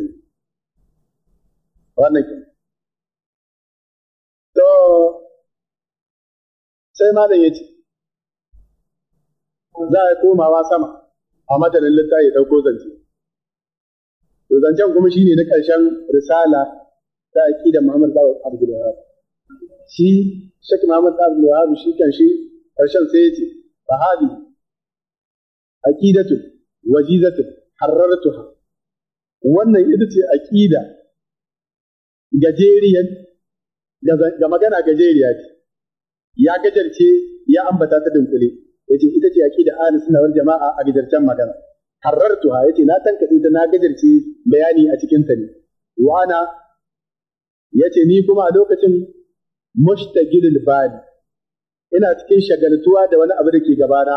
wannan ke to sai malam ya ce za a komawa sama a matanin littafi ya ɗauko zance to zancen kuma shine na ƙarshen risala ta aqidar Muhammad bin Abdul Wahhab shi Sheikh Muhammad bin Abdul Wahhab shi kan shi ƙarshen sai ya ce fa hadi aqidatu wajizatu harrartuha wannan ita ce aqida gajeriyar ga magana gajeriya ce ya gajarce ya ambata ta dunkule yace ita ce aqida ahlus sunna wal jamaa a gajarcen magana harrartuha yace na tankade ta na gajarce bayani a cikin ta ne wa ana yace ni kuma a lokacin mushtagilul bali ina cikin shagaltuwa da wani abu da ke gabana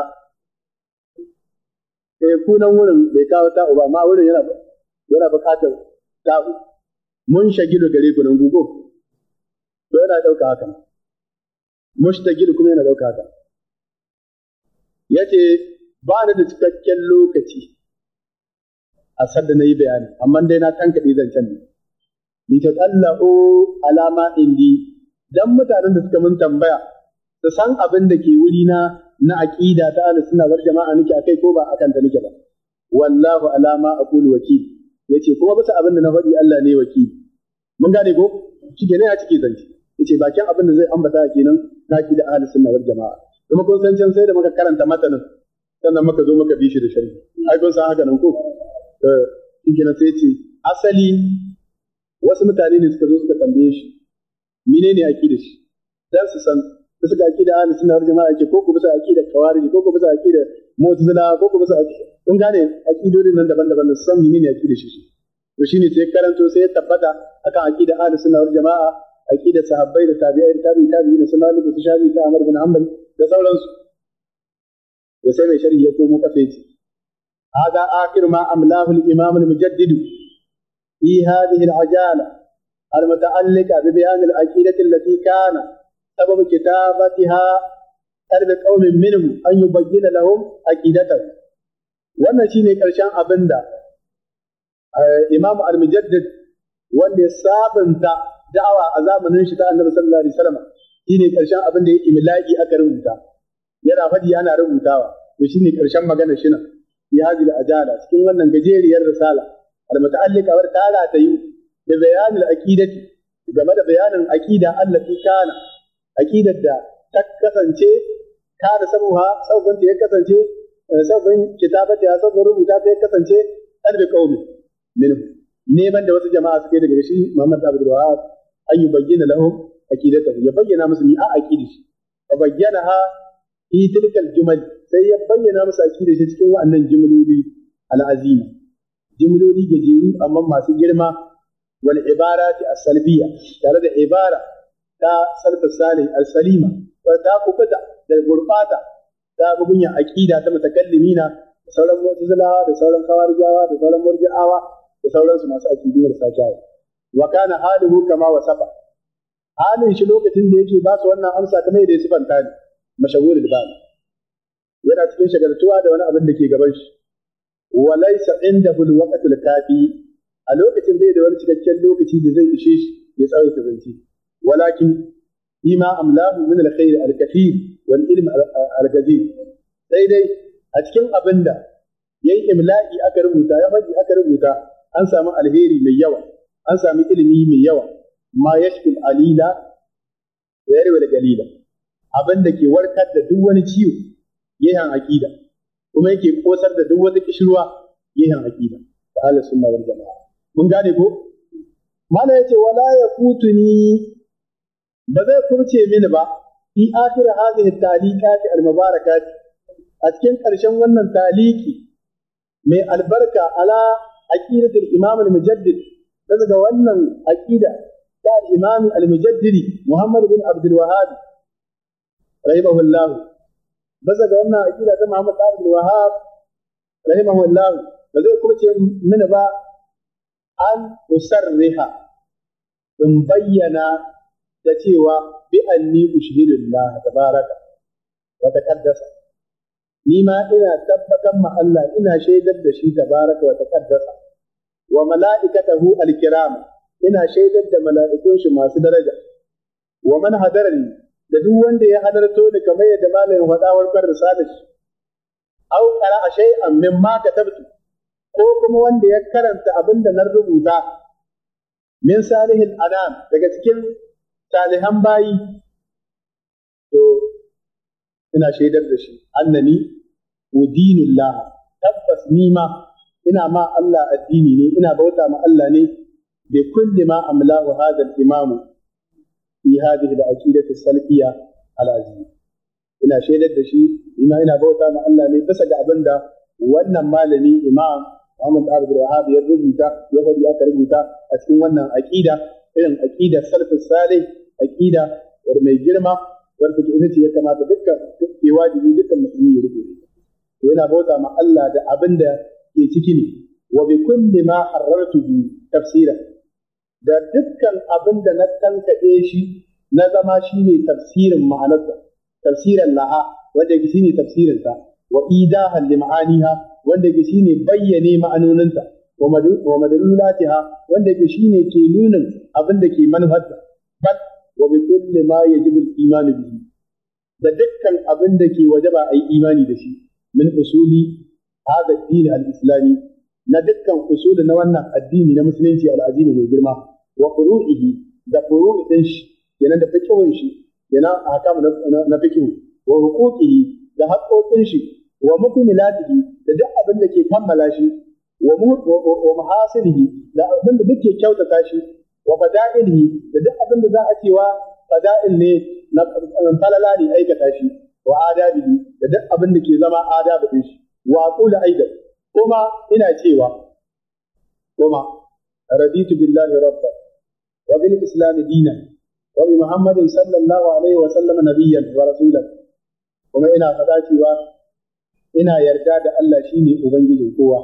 eh kunan wurin bai kawo ta uba ma wurin yana yana buƙatar ta mun shagilu gare ku nan gugo to yana dauka haka mushtagil kuma yana dauka haka yace ba ni da cikakken lokaci a sadda na yi bayani amma dai na tankaɗe zancen ne ni ta tsallahu alama indi dan mutanen da suka mun tambaya su san abin da ke wuri na na aqida ta ahlus sunna wal jama'a nake akai ko ba akan ta nake ba wallahu alama aqulu wakil yace kuma bisa abin da na faɗi Allah ne wakili mun gane ko shike ne ya cike zance yace bakin abin da zai ambata kenan na aqida ahlus sunna wal jama'a kuma kun san can sai da muka karanta matanin sannan muka zo muka bi shi da sharhi ai kun san haka nan ko eh shike sai yace asali wasu mutane ne suka zo suka tambaye shi menene aqida shi dan su san bisa ga aqida ahlus sunna wal jama'a ke ko ku bisa aqida kawarij ko ku bisa aqida mu'tazila ko ku bisa kun gane aqidodin nan daban-daban da san menene aqida shi to shine sai karanto sai ya tabbata akan aqida ahlus sunna wal jama'a aqida sahabbai da tabi'ai da tabi'i tabi'i da sunan da shafi ta Ahmad bin Hanbal da sauransu da sai mai sharhi ya komo kafa yace hada akhir ma amlahu al-imam al-mujaddid fi hadhihi al-ajala al-muta'alliqa bi bayan al-aqidati allati kana sabab kitabatiha talab qaumin minhum an yubayyana lahum aqidatahu wannan shine karshen abinda imam al-mujaddid wanda ya sabunta da'awa a zamanin shi ta annabi sallallahu alaihi wasallam shine karshen abin da ya imlaki aka rubuta yana faɗi ana rubutawa to shine karshen maganar shi nan ya hadil ajala cikin wannan gajeriyar risala al muta'alliqa war ta'ala ta yi da bayanin aqidati game da bayanin aqida allati kana aqidar da ta kasance kana sabuha sabon ta ya kasance sabon kitabata ya sabon rubuta ta ya kasance dalbi qaumi minhu neman da wasu jama'a suke daga shi Muhammad Abdul Wahhab an yi bayyana lahum aqidatahu ya bayyana musu ni a aqidi shi fa bayyanaha fi tilkal jumal sai ya bayyana musu aqidi shi cikin wa'annan jumloli al'azima jumloli gajeru amma masu girma wal ibarati as-salbiyya tare da ibara ta salaf salih al-salima wa ta kubuta da gurbata ta bugunya aqida ta mutakallimina da sauran mu'tazilawa da sauran khawarijawa da sauran murji'awa da sauransu masu aqidu da sakiyawa wa kana haluhu kama wasafa halin shi lokacin da yake ba su wannan amsa kamar yadda ya sifanta ne mashahuri da bani yana cikin shagaltuwa da wani abin da ke gaban shi wa laysa indahu alwaqtu alkafi a lokacin bai da wani cikakken lokaci da zai ishe shi ya tsawaita zance walakin bima amlahu min alkhair alkathir wal ilm algazir sai dai a cikin abin da yayi imla'i aka rubuta ya faɗi aka rubuta an samu alheri mai yawa an sami ilimi mai yawa ma yashfil alila wa yarwa da galila abin da ke warkar da duk wani ciwo yayin aqida kuma yake kosar da duk wata kishirwa yayin aqida da ahlus sunna wal jamaa mun gane ko mala yace wala yafutuni ba zai kurce mini ba fi akhir hadhihi taliqat al mubarakat a cikin karshen wannan taliki mai albarka ala aqidatul imam al mujaddid daga wannan aqida ta Imam al-Mujaddidi Muhammad bin Abdul Wahhab rahimahullah daga wannan aqida ta Muhammad bin Abdul Wahhab rahimahullah ba zai kuma ce mini ba an usarriha in bayyana da cewa bi anni ushhidullah tabaraka wa taqaddasa ni ma ina tabbatar ma Allah ina shaidar da shi tabaraka wa taqaddasa wa mala'ikatahu al-kiram ina shaidar da mala'ikun shi masu daraja wa man hadarani da duk wanda ya halarto ni kamar yadda malamin fadawar kar risalar shi au qara'a shay'an mimma katabtu ko kuma wanda ya karanta abin da na rubuta min salihin anam daga cikin salihan bayi to ina shaidar da shi annani udinullah tabbas ni ma ina ma Allah addini ne ina bauta ma Allah ne bi kulli ma amlahu hadha al-imam fi hadhihi al-aqidati as-salafiyya al-azim ina shaidar da shi ina ina bauta ma Allah ne bisa ga abinda wannan malami imam Muhammad Abdul Wahhab ya rubuta ya faɗi aka rubuta a cikin wannan aqida irin aqida salafus salih aqida war mai girma wanda take ita ce ya kamata dukkan ke wajibi dukkan musulmi ya rubuta to yana bauta ma Allah da abin da ke ciki ne wa bi kulli ma harrartuhu tafsira da dukkan abin da na tankaɗe shi na zama shine tafsirin ma'anarsa tafsirin laha wanda yake shine tafsirin ta wa idahan li ma'aniha wanda yake shine bayyane ma'anoninta wa madalulatiha wanda yake shine ke nunin abin da ke manufarta bal wa bi kulli ma yajibu al-iman bihi da dukkan abin da ke wajaba a yi imani da shi min usuli hada din al-islami na dukkan usuli na wannan addini na musulunci al-azimi mai girma wa furu'ihi da furu'in shi yana da fiqhun shi yana ahkam na fiqh wa huquqihi da haƙoƙin shi wa mukmilatihi da duk abin da ke kammala shi wa mahasinihi da abin da duke kyautata shi wa fada'ilihi da duk abin da za a cewa fada'il ne na falala ne aikata shi wa adabihi da duk abin da ke zama adabu din shi wa aqulu aidan kuma ina cewa kuma raditu billahi rabba wa bil islam dinan wa bi muhammadin sallallahu alaihi wa sallam nabiyyan wa rasulan kuma ina faɗa cewa ina yarda da Allah shine ubangijin kowa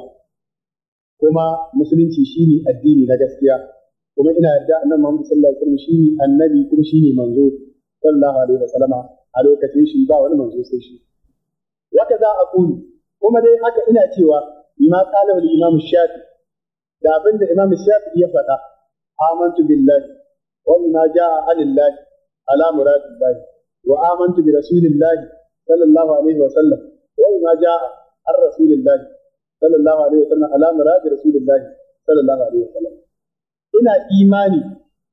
kuma musulunci shine addini na gaskiya kuma ina yarda annabi Muhammad sallallahu alaihi wasallam shine annabi kuma shine manzo sallallahu alaihi wasallama a lokacin shi ba wani manzo sai shi waka za a kuni kuma dai haka ina cewa bima qala wal imam shafi da abinda imam shafi ya faɗa amantu billahi wa bima jaa anillahi ala muradillahi wa amantu bi rasulillahi sallallahu alaihi wasallam wa bima jaa ar rasulillahi sallallahu alaihi wasallam ala muradi rasulillahi sallallahu alaihi wasallam ina imani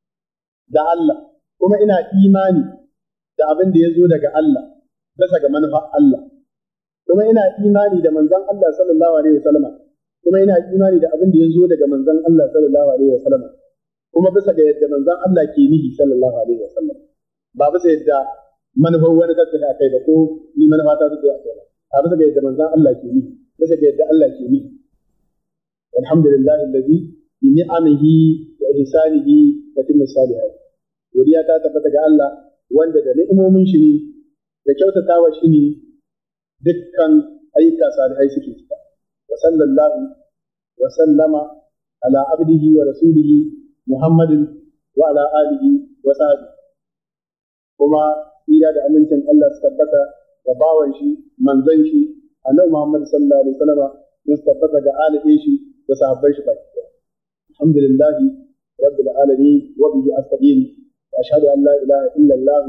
da Allah kuma ina imani da abin da ya zo daga Allah bisa ga manufar Allah kuma ina imani da manzon Allah sallallahu alaihi wasallam kuma ina imani da abin da ya zo daga manzon Allah sallallahu alaihi wasallam kuma bisa ga yadda manzon Allah ke nihi sallallahu alaihi wasallam ba bisa yadda manufar wani tattala kai ba ko ni manufa ta zuwa kai ba a bisa ga yadda manzon Allah ke nihi bisa ga yadda Allah ke nihi alhamdulillahi alladhi bi ni'amihi wa ihsanihi tatimmu salihat godiya ta tabbata ga Allah wanda da ni'imomin shi ne da kyautatawa shi ne dukkan ayyuka salihai suke cika wa sallallahu wa sallama ala abdihi wa rasulihi muhammadin wa ala alihi wa sahbihi kuma tsira da amincin Allah su tabbata ga bawan shi manzon shi annabi Muhammad sallallahu alaihi wasallam su tabbata ga alihi shi da sahabbai shi baki alhamdulillah rabbil alamin wa bihi astaqim وأشهد أن لا إله إلا الله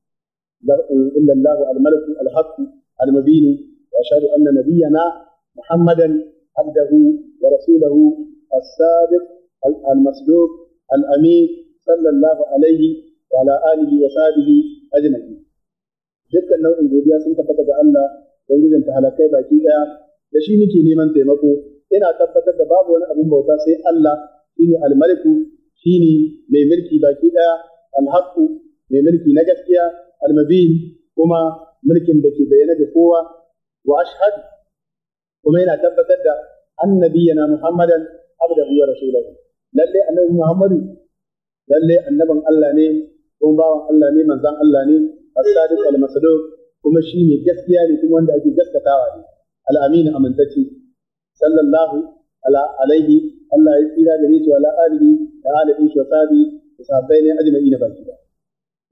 إلا الله الملك الحق المبين وأشهد أن نبينا محمدا عبده ورسوله الصادق المصدوق الأمين صلى الله عليه وعلى آله وصحبه أجمعين. dukkan nau'in godiya sun tabbata ga Allah don gizon ta halakai baki daya da shi nake neman taimako ina tabbatar da babu wani abin bauta sai Allah shine al-maliku shine mai mulki baki daya alhaqqu mai mulki na gaskiya almubin kuma mulkin da ke bayyana da kowa wa ashhadu kuma yana tabbatar da annabiyana muhammadan abdahu wa rasuluhu lalle annabi muhammadu lalle annaban Allah ne kuma bawan Allah ne manzon Allah ne as-sadiq al-masduq kuma shine gaskiya ne kuma wanda ake gaskatawa ne al-amin amintacce sallallahu ala alaihi Allah ya tsira gare shi wa ala alihi da alihi wa sahbihi sahabbai ne ajma'i na baki da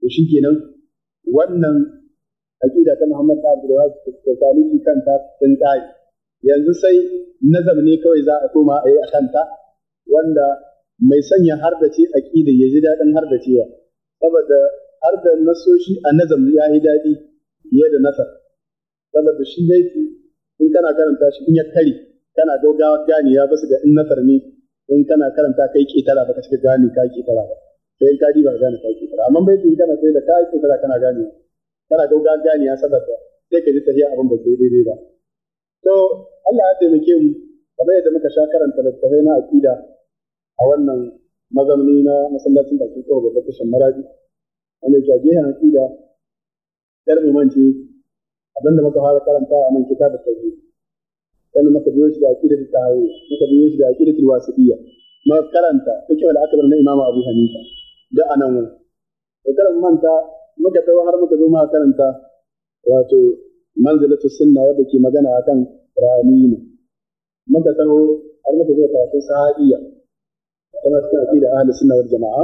to shikenan wannan aqida ta Muhammad da Abdul Wahab da Saliki kanta sun kai yanzu sai nazam ne kawai za a koma a yi a kanta wanda mai sanya hardace aqida ya ji dadin hardacewa saboda har da nasoshi a nazam ya yi daɗi fiye da nasar saboda shi baiti in kana karanta shi in ya kari kana gaugawa gane ya basu ga in nasar ne in kana karanta kai ketara baka cika gane ka ketara ba sai in ka diba gane ka ketara amma baiti in kana sai da ka ketara kana gane kana gaugawa gane ya saboda sai ka ji tafiya abin ba sai daidai ba to Allah ya taimake mu kamar yadda muka sha karanta littattafai na aqida a wannan mazamni na masallacin da ke kawo babbar tashin maradi wanda ke gehen aqida yar umanci abinda muka fara karanta a nan kitabut tauhid sannan muka biyo shi da aqida ta tahawi muka biyo shi da aqida ta wasitiyya muka karanta fiqh al-akbar na Imam Abu Hanifa da anan wani to karan manta muka tawo har muka zo muka karanta wato manzilatu sunna wadda ke magana akan raniyi muka tawo har muka zo karatun sahabiyya kuma cikin aqida ahli sunna wal jamaa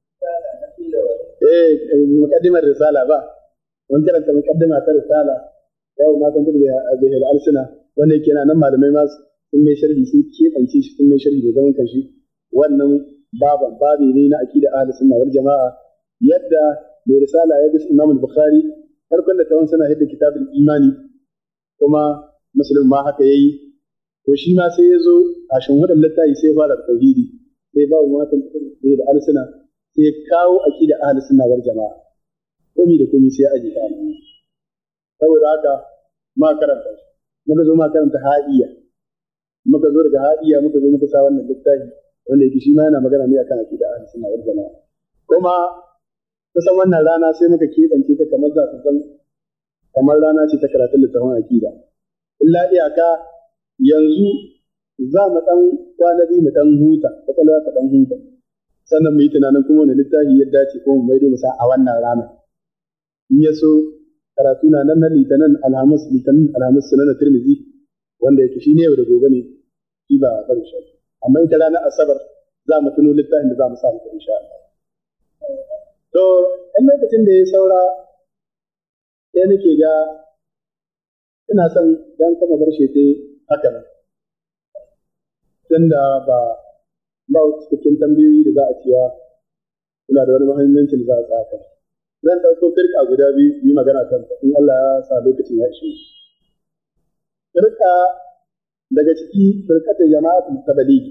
eh muqaddimar risala ba mun karanta muqaddima ta risala yau ma kan da bihi al-alsina wanda yake nan malamai ma sun mai sharhi sun kebance shi sun mai sharhi da zaman kanshi wannan baban babi ne na aqida ahli sunna wal jamaa yadda mai risala ya ga Imam al-Bukhari farkon da tawon sana hidda kitabul imani kuma muslim ma haka yayi to shi ma sai ya zo a shin hudan littafi sai ya fara tauhidi sai ba mu matan da alsina sai kawo aqida ahli sunna wal jamaa komai da komai sai aje ta saboda haka ma karanta muka zo ma karanta hadiya muka zo daga hadiya muka zo muka sa wannan littafi wanda yake shi ma yana magana ne akan aqida ahli sunna wal jamaa kuma kusan wannan rana sai muka kebance ta kamar za ta san kamar rana ce ta karatun littafin aqida illa iyaka yanzu za mu dan kwanaki mu dan huta kwakwalwa ta dan huta sannan mu yi tunanin kuma wani littafi ya dace ko mu maido mu sa a wannan rana in ya so karatu na nan na litinin alhamis litinin alhamis sunan tirmidhi wanda yake shi ne yau da gobe ne shi ba bari shi amma ita ranar asabar za mu tuno littafin da za mu sa mu insha Allah to in lokacin da ya saura sai nake ga ina son dan kama bar shi sai haka nan tunda ba ba cikin tambayoyi da za a ciya suna da wani muhimmanci da za a tsaka zan ɗauko firka guda biyu yi magana kan in Allah ya sa lokacin ya ishe firka daga ciki firkatar jama'atu tabaligi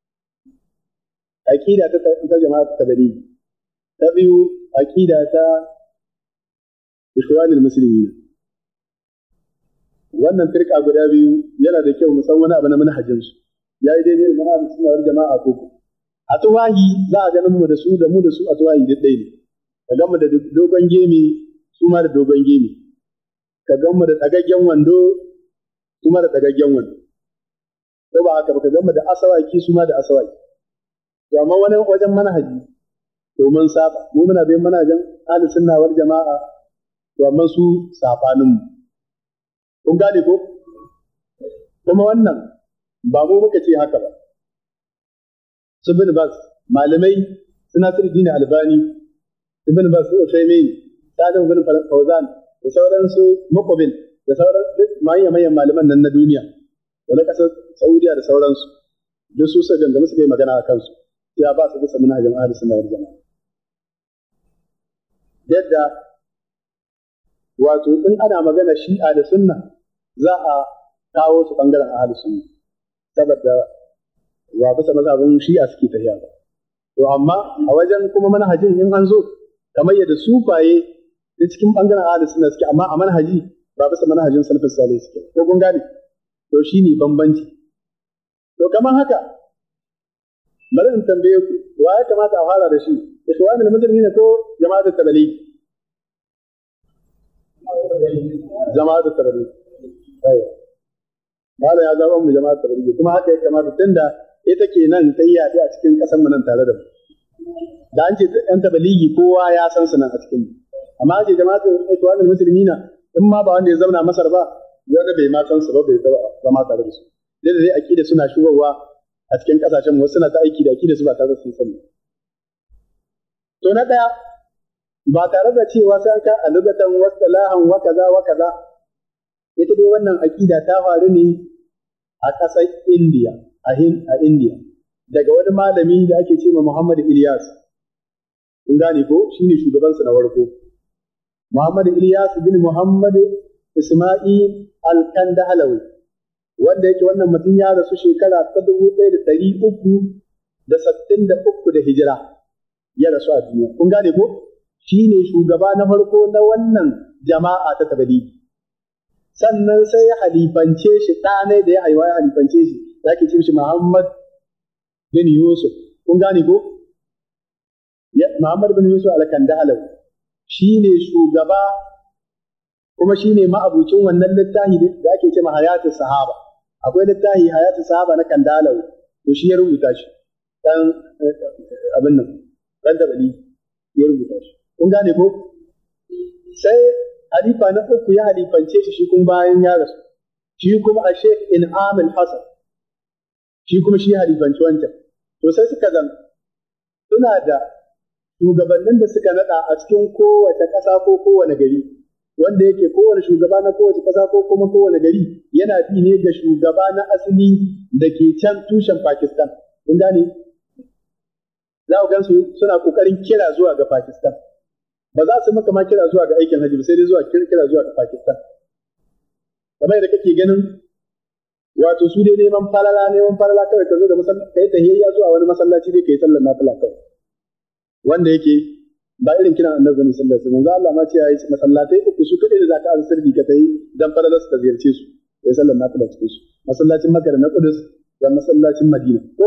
aqida ta ta jama'atu tabaligi ta biyu aqida ta ikhwanul muslimin wannan firka guda biyu yana da kyau mu san wani abu na manhajin su yayi daidai da manhajin sunna wal jama'a ko a tuwahi za a ganin mu da su da mu da su a tuwahi duk ɗaya ne ka gama da dogon gemi su ma da dogon gemi ka gama da ɗagaggen wando su ma da ɗagaggen wando ko ba haka ba ka gama da asawaki su ma da asawaki to amma wani wajen manhaji to mun saba mu muna bin manhajin ahli sunna wal jama'a to amma su sabanin mu kun gane ko kuma wannan ba mu muka ce haka ba su bin bas malamai suna sirri ne albani ibn bas usaymin sadan ibn fawzan da sauransu muqbil da sauran duk manyan manyan malaman nan na duniya wala kasar saudiya da sauransu duk su sai ganga musu kai magana a kansu ya ba su bisa manhajin ahli sunna wal jamaa yadda wato in ana magana shi'a da sunna za a kawo su bangaren ahli sunna saboda wa bisa mazhabin shi'a suke tafiya ba to amma a wajen kuma manhajin in an zo kamar yadda sufaye da cikin bangaren ahli sunna suke amma a manhaji ba bisa manhajin salafus salih suke ko kun gane to shine bambanci to kamar haka bari in tambaye ku wa ya kamata a fara da shi ikhwanul muslimin ko jama'atul tabligh jama'atul tabligh ai mala ya zama mu jama'atul tabligh kuma haka ya kamata tunda ita ke nan ta yi yaɗe a cikin ƙasar mu nan tare da mu da an ce ɗan tabaligi kowa ya san su nan a cikin mu amma an ce jama'atul ikhwanul muslimina in ma ba wanda ya zauna Masar ba wanda bai ma san su ba bai zama tare da su da dai akida suna shigowa a cikin kasashen mu suna ta aiki da akida su ba tare da sun sani to na daya ba tare da cewa sai an ka alugatan wasalahan wa kaza wa kaza. Ita dai wannan aqida ta faru ne a ƙasar Indiya, a a Indiya, daga wani malami da ake ce ma Muhammad Ilyas. Kun gane ko shine shugabansu na farko. Muhammad Ilyas bin Muhammad Isma'il Al-Kandahalawi, wanda yake wannan mutum ya rasu shekara ta dubu ɗaya da ɗari uku da sittin da uku da hijira ya rasu a duniya. Kun gane ko shi ne shugaba na farko na wannan jama'a ta tabligi. Sannan sai ya halifance shi ɗane da ya haihuwa ya halifance shi da ake ce shi Muhammad bin Yusuf. Kun gane ko Muhammad bin Yusuf Al-Kandahalawi shi ne shugaba kuma shi ne ma'abucin wannan littafi da ake ce ma Hayatus Sahaba. Akwai littafi Hayatus Sahaba na Kandahalawi, to shi ya rubuta shi dan abin nan dan tabligi ya rubuta shi. Kun gane ko sai halifa na uku ya halifance shi shi kuma bayan ya rasu, shi kuma a Sheikh In'am al-Hasan, shi kuma shi halifanci wancan. To sai suka zan suna da shugabannin da suka nada a cikin kowace ƙasa ko kowane gari, wanda yake kowane shugaba na kowace ƙasa ko kuma kowane gari yana bi ne ga shugaba na asali da ke can tushen Pakistan. Kun gane za ku gansu suna ƙoƙarin kira zuwa ga Pakistan. Ba za su maka ma kira zuwa ga aikin hajji ba, sai dai zuwa kira zuwa ga Pakistan. Kamar yadda kake ganin wato su dai neman falala neman falala kawai ka zo da masallaci kai tahiyya zuwa wani masallaci dai kai sallar nafila kawai, wanda yake ba irin kiran annabi ne sallallahu alaihi wasallam. Allah ma ce yayi masallatai uku su kadai da zaka an sirri ka tayi dan falalar ka ziyarce su kai sallar nafila cikin su, masallacin Makka da na Qudus da masallacin Madina. To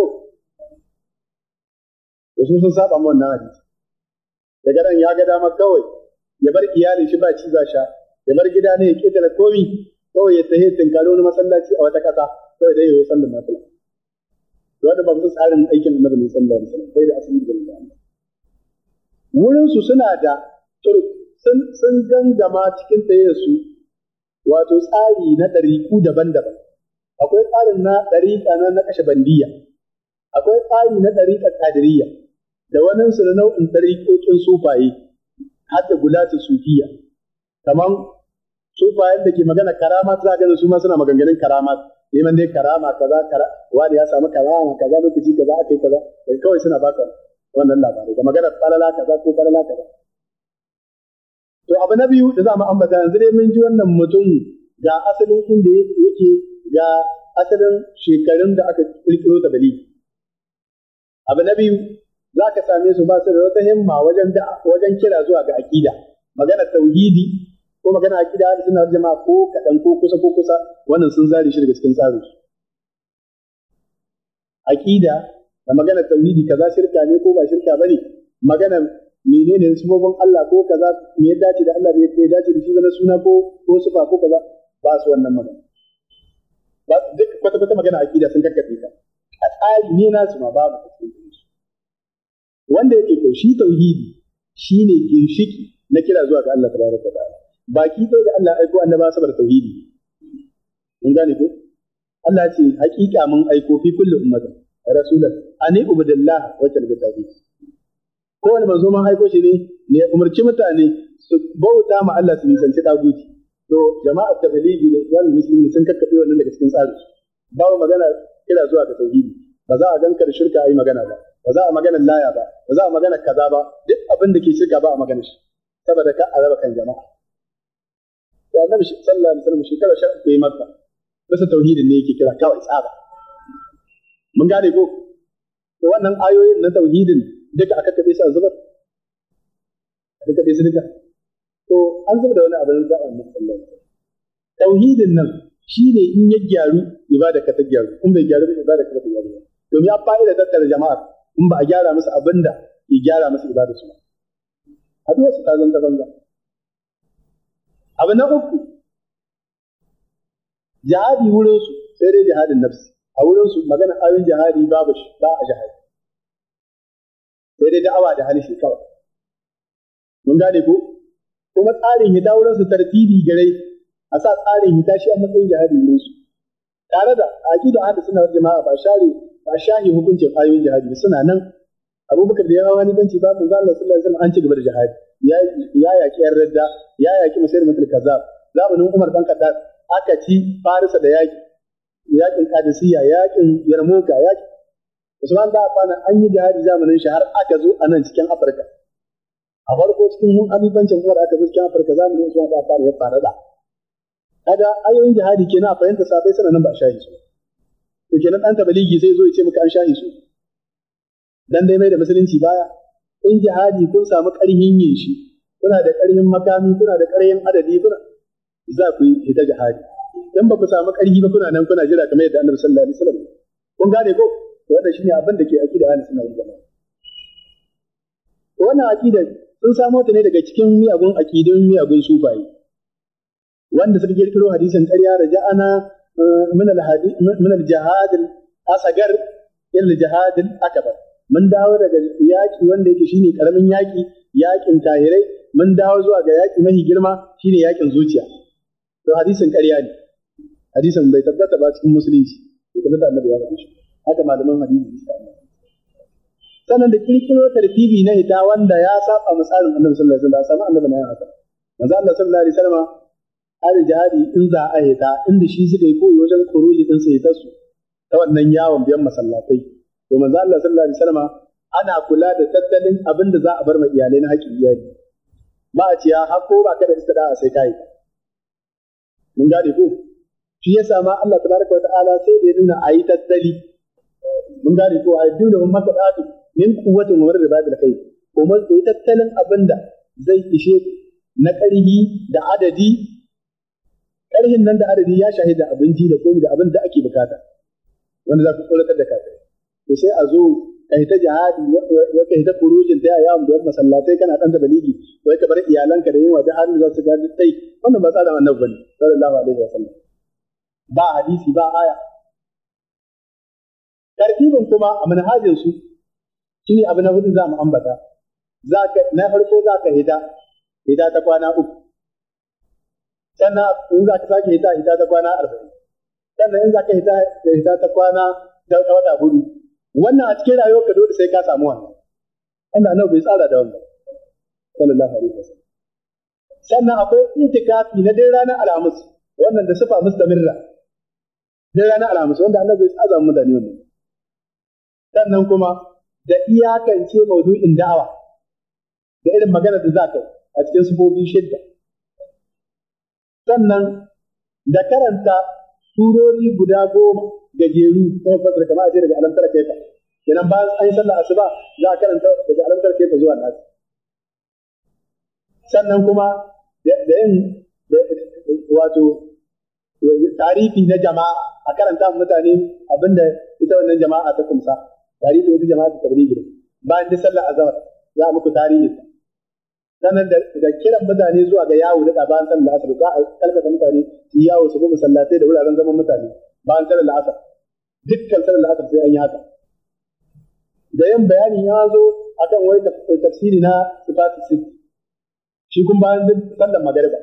su sun saba mu wannan hadisi. Daga nan ya ga dama kawai ya bar iyalin shi ba ci ba sha, ya bar gida ne ya ketare komi, kawai ya tahe tinkaro wani masallaci a wata ƙasa kawai dai ya yi sallar nafila. Wanda ba su tsarin aikin annabi ne sallallahu alaihi wasallam, sai da asali da Allah. Wurin su suna da turk sun sun gangama cikin tayyar su wato tsari na ɗariƙu daban-daban. Akwai tsarin na ɗariƙa na Naqshbandiyya, akwai tsari na ɗariƙar Qadiriyya, da wannan su da nau'in ɗariƙoƙin sufaye har da gulatu sufiya, kamar sufayen da ke magana karamat za ga su ma suna maganganun karamat, neman dai karama kaza kara wani ya samu karama kaza lokaci kaza akai kaza, kai kawai suna baka wannan labarai da magana falala kaza ko falala kaza. To abu na biyu da za mu ambata yanzu dai mun ji wannan mutum ga asalin inda yake ga asalin shekarun da aka kirkiro ta dalili. Abu na biyu za ka same su ba su da wata himma wajen wajen kira zuwa ga aqida, magana tauhidi ko magana aqida da suna jama'a ko kadan ko kusa ko kusa wannan sun zare shi daga cikin tsarin su. Aqida da magana tauhidi kaza shirka ne ko ba shirka bane, magana menene sifofin Allah ko kaza me ya dace da Allah me ya dace da shi na suna ko ko sifa ko kaza, ba su wannan magana. Ba duk kwata kwata magana aqida sun kakkace ta. A tsari ne nasu ma babu wanda yake ko shi tauhidi shine ginshiki na kira zuwa ga Allah tabaraka wa ta'ala. Baki ɗaya da Allah aiko annaba saboda tauhidi. Mun gane ko? Allah ce hakika mun aiko fi kulli ummatin rasulan ani ubudillah wa talbitabi. Kowane manzo man aiko shi ne ne umarci mutane su bauta ma Allah su nisanci daguti. To jama'at tablighi da ikhwanul muslimin sun kakkabe wannan daga cikin tsarin. Babu magana kira zuwa ga tauhidi. Ba za a gankar shirka ayi magana ba. Ba za a magana laya ba, ba za a magana kaza ba, duk abin da ke shirka ba a magana shi, saboda ka araba kan jama'a. Da Annabi sallallahu alaihi wasallam shekara sha uku yayi Makka, bisa tauhidin ne yake kira kawai tsaba. Mun gane ko? To wannan ayoyin na tauhidin duka aka kabe su a zubar. Aka kabe su duka. To an zubar da wani abin da Annabi sallallahu alaihi wasallam. Tauhidin nan shine in ya gyaru ibada ka ta gyaru, in bai gyaru ibada ka ta gyaru. Domin ya fa'ida tattara jama'a in ba a gyara musu abin da ya gyara musu ibada su ba. Haduwar su ta zanta banza. Abu na uku, jihadi wurin su sai dai jihadin nafsi. A wurin su magana ayoyin jihadi babu shi, ba a jihadi. Sai dai da'awa da halishi kawai. Mun gane ko? Kuma tsarin hita wurin su tartibi gare a sa tsarin hita shi a matsayin jihadi wurin su. Tare da aqida ahli sunna wal jama'a ba share ba shahi hukuncin ayoyin jihadi suna nan. Abubakar da ya hawa ni banci ba manzo Allah sallallahu alaihi wasallam an ci gaba da jihadi. ya ya yaki yan radda ya yaki Musailamatul Kazzab zamanin Umar dan Khattab aka ci Farisa da yaki yakin Qadisiyya yakin Yarmuka yaki Usman da Affan an yi jihadi zamanin shi har aka zo a nan cikin Afirka a farko cikin mun abibancin Umar aka zo cikin Afirka zamanin Usman da Affan ya fara da kaga ayoyin jihadi kenan a fahimta sabai sana nan ba shahi su to kenan dan tabaligi sai zo ya ce maka an shahi su dan dai mai da musulunci baya in jihadi kun samu ƙarhin yin shi kuna da ƙarhin makami kuna da ƙarhin adadi kuna za ku yi ita jihadi dan ba ku samu ƙarhi ba kuna nan kuna jira kamar yadda Annabi sallallahu alaihi wasallam kun gane ko wanda shine abin da ke akida ahlus sunna wal jamaa wannan akida sun samo ta ne daga cikin miyagun akidun miyagun sufayi wanda suka kirkiro hadisin ƙarya da ja'ana min al-hadith min al-jihad al-asghar ila al-jihad al-akbar mun dawo daga yaki wanda yake shine karamin yaki yakin kahirai mun dawo zuwa ga yaki mafi girma shine yakin zuciya to hadisin ƙarya ne hadisin bai tabbata ba cikin musulunci bai tabbata annabi ya faɗi shi haka malaman hadisi suka amma sannan da kirkiro tartibi na hita wanda ya saba misalin annabi sallallahu alaihi wasallam sama annabi na yin haka manzo Allah sallallahu alaihi wasallam har jihadi in za a hita inda shi suka yi koyi wajen kuruji din sai ta su ta wannan yawon biyan masallatai to manzo Allah sallallahu alaihi wasallam ana kula da tattalin abin da za a bar ma iyalai na haƙƙin iyali ba a ciya har ko ba ka da istida'a sai kai mun gane ko shi yasa ma Allah tabaraka wa ta'ala sai da ya nuna ayi tattali mun gane ko ayi dole mun maka datu min kuwatin wa da babil kai ko mun yi tattalin abinda zai ishe na ƙarhi da adadi ƙarhin nan da adadi ya shahida abinci da komai da abin da ake bukata wanda za ku tsoratar da kai to sai a zo kai ta jihadi wa kai ta furujin ta yawon da masallatai kana dan da baligi wai ka bar iyalanka da yin wajen halin za su ga dai wannan ba tsarin annabi bane sallallahu alaihi wasallam ba hadisi ba aya tartibin kuma a manhajin su shine abu na hudu za mu ambata zaka na farko zaka hida hida ta kwana uku sannan in zaka sake hida hida ta kwana arba'in sannan in zaka hida hida ta kwana ta wata hudu wannan a cikin rayuwar ka dole sai ka samu wannan wanda annabi bai tsara da wannan sallallahu alaihi wasallam sannan akwai intikafi na dai ranar alhamis wannan da sifa mustamirra dai ranar alhamis wanda annabi bai tsara mu da ni wannan sannan kuma da iyakance maudu'in da'awa da irin magana da za ka yi a cikin sufofi shidda sannan da karanta surori guda goma gajeru kuma fasar kamar a ce daga alamtar kaifa kenan bayan an yi sallar asuba za a karanta daga alamtar kaifa zuwa nasu sannan kuma da yin wato tarihi na jama'a a karanta mutane abinda ita wannan jama'a ta kumsa tarihi ita jama'a ta tabrigi bayan da sallar azhar za a muku tarihi sannan da kiran mutane zuwa ga yawo da bayan sallar asar za a kalkata mutane su yawo su bi masallatai da wuraren zaman mutane bayan sallar asar dukkan sallar asar sai an yi haka da yin bayani ya zo akan wai tafsiri na sifatu sit shi kun bayan sallar magariba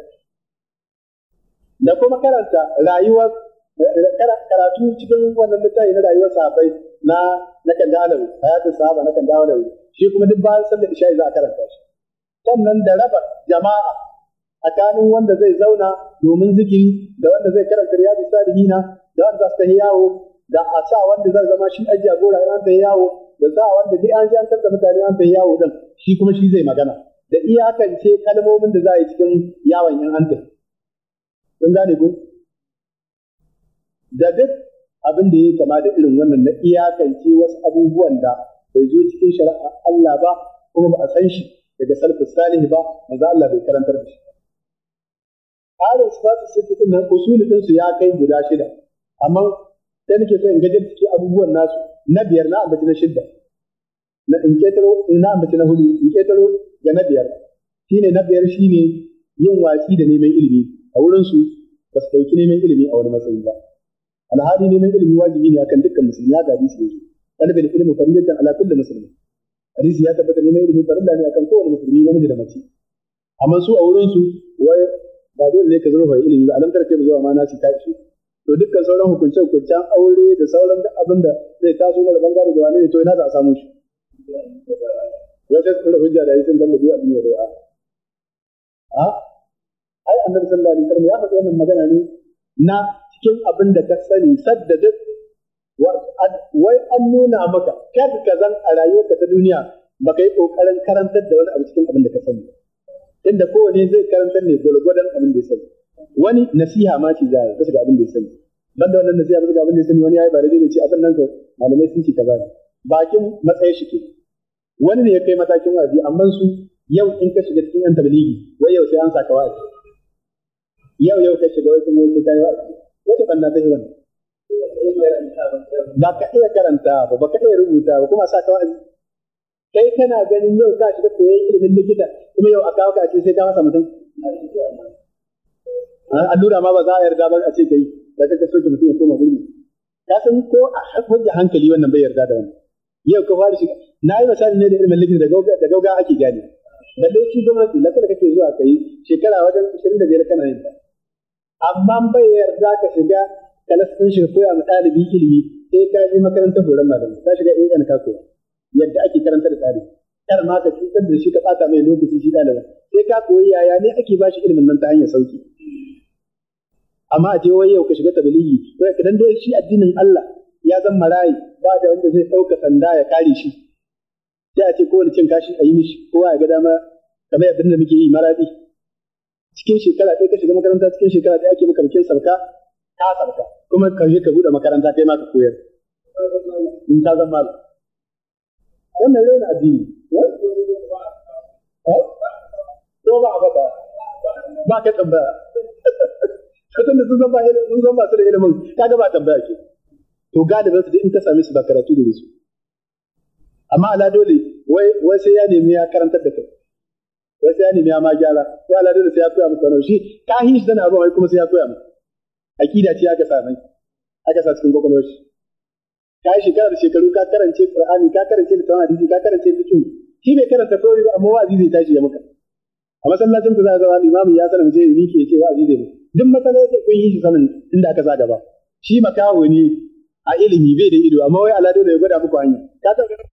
da kuma karanta rayuwar karatu cikin wannan littafi na rayuwar sahabbai na na kan da alawi hayatul sahaba na kan da alawi shi kuma duk bayan sallar isha za a karanta shi sannan da raba jama'a tsakanin wanda zai zauna domin zikiri da wanda zai karanta riyadu salihina da wanda zai tafi yawo da a sa wanda zai zama shi ajiya gora an tafi yawo da sa wanda duk an jantar da mutane an tafi yawo din shi kuma shi zai magana da iyakance kalmomin da za a yi cikin yawon yan an tafi kun gane ko da duk abin da ya kama da irin wannan na iyakance wasu abubuwan da bai zo cikin shari'a Allah ba kuma ba a san shi daga salafus salih ba manzo Allah bai karantar da shi harin sifatu sittin nan usuli din su ya kai guda shida amma sai nake so in gajar cikin abubuwan nasu na biyar na ambaci na shidda na in ketaro na ambaci na hudu in ketaro ga na biyar shine na biyar shine yin watsi da neman ilimi a wurin su ba su dauki neman ilimi a wani matsayi ba alhali neman ilimi wajibi ne akan dukkan musulmi ya hadisi ne talibul ilmi faridatan ala kulli muslim hadisi ya tabbata neman ilimi farilla ne akan kowane musulmi namiji da mace amma su a wurin su wai ba dole ne ka zama ilimi ba alamtar kai zuwa ma nasi ta ce to dukkan sauran hukunce hukuncen aure da sauran duk abin da zai taso daga bangare da wani ne to ina za a samu shi wata tsara hujja da yasin dan da biyu a duniya da a ai annabi sallallahu alaihi wasallam ya faɗi wannan magana ne na cikin abin da ka sani sadda duk wai an nuna maka kada ka zan a rayuwarka ta duniya baka yi kokarin karantar da wani abu cikin abin da ka sani inda kowane zai karantar ne gwargwadon abin da ya sani wani nasiha ma ce za a bisa ga abin da ya sani banda wannan nasiha bisa ga abin da ya sani wani ya yi ba daidai bai ce abin nan ko malamai sun ce kaza ne bakin matsayin shi ke wani ne ya kai matakin wa'azi amma su yau in ka shiga cikin yan tabligi wai yau sai an saka wa'azi yau yau ka shiga wai kuma sai kai wa'azi wata banna ta yi wannan ba ka iya karanta ba ba ka iya rubuta ba kuma saka wa'azi kai kana ganin yau ka shiga koyon ilimin likita kuma yau a kawo ka ce sai ka masa mutum allura ma ba za a yarda ba a ce kai da kake soke mutum ya koma gurbi ka san ko a hujja hankali wannan bai yarda da wannan yau ka fara shiga na yi misali ne da ilimin likita da gauga ake gane balle shi gwamnati lafiya da kake zuwa kai shekara wajen ashirin da biyar kana yin ta amma bai yarda ka shiga kalas ɗin shi koya ma ɗalibi ilimi sai ka je makarantar horon malami ka shiga A N ka koya yadda ake karanta da tsari kar ma ka cutar da shi ka ɓata mai lokaci shi ɗaliban sai ka koyi yaya ne ake ba shi ilimin nan ta hanyar sauki amma a ce wai yau ka shiga tabligi wai idan dai shi addinin Allah ya zan marayi ba da wanda zai ɗauka sanda ya kare shi sai a ce kowane cin kashi a yi mishi kowa ya ga dama kamar yadda da muke yi maradi cikin shekara ɗaya ka shiga makaranta cikin shekara ɗaya ake maka bikin sauka ka sauka kuma ka je ka buɗe makaranta kai ma ka koyar in ta zama malam wannan raina addini ko ba a faɗa ba ka tambaya kasan da sun san ba sun san ba su da ilimin kaga ba tambaya ke to galibin su in ka same su ba karatu gare su amma ala dole wai wai sai ya nemi ya karantar da kai wai sai ya nemi ya ma gyara wai ala dole sai ya koya maka wannan shi ka hin shi dana abin wai kuma sai ya koya maka akida ce aka sa mai aka sa cikin kokolwar shi ka yi shekara da shekaru ka karance Qur'ani ka karance littafin hadisi ka karance fiqh shi bai karanta kawai ba amma wa'azi zai tashi ya maka a masallacin ku za a zama limamin ya sanar je yi ke ce wa'azi zai maka duk matsalar sai kun yi shi sanin inda aka sa gaba shi makawo ne a ilimi bai da ido amma wai alado da ya gwada muku hanya ka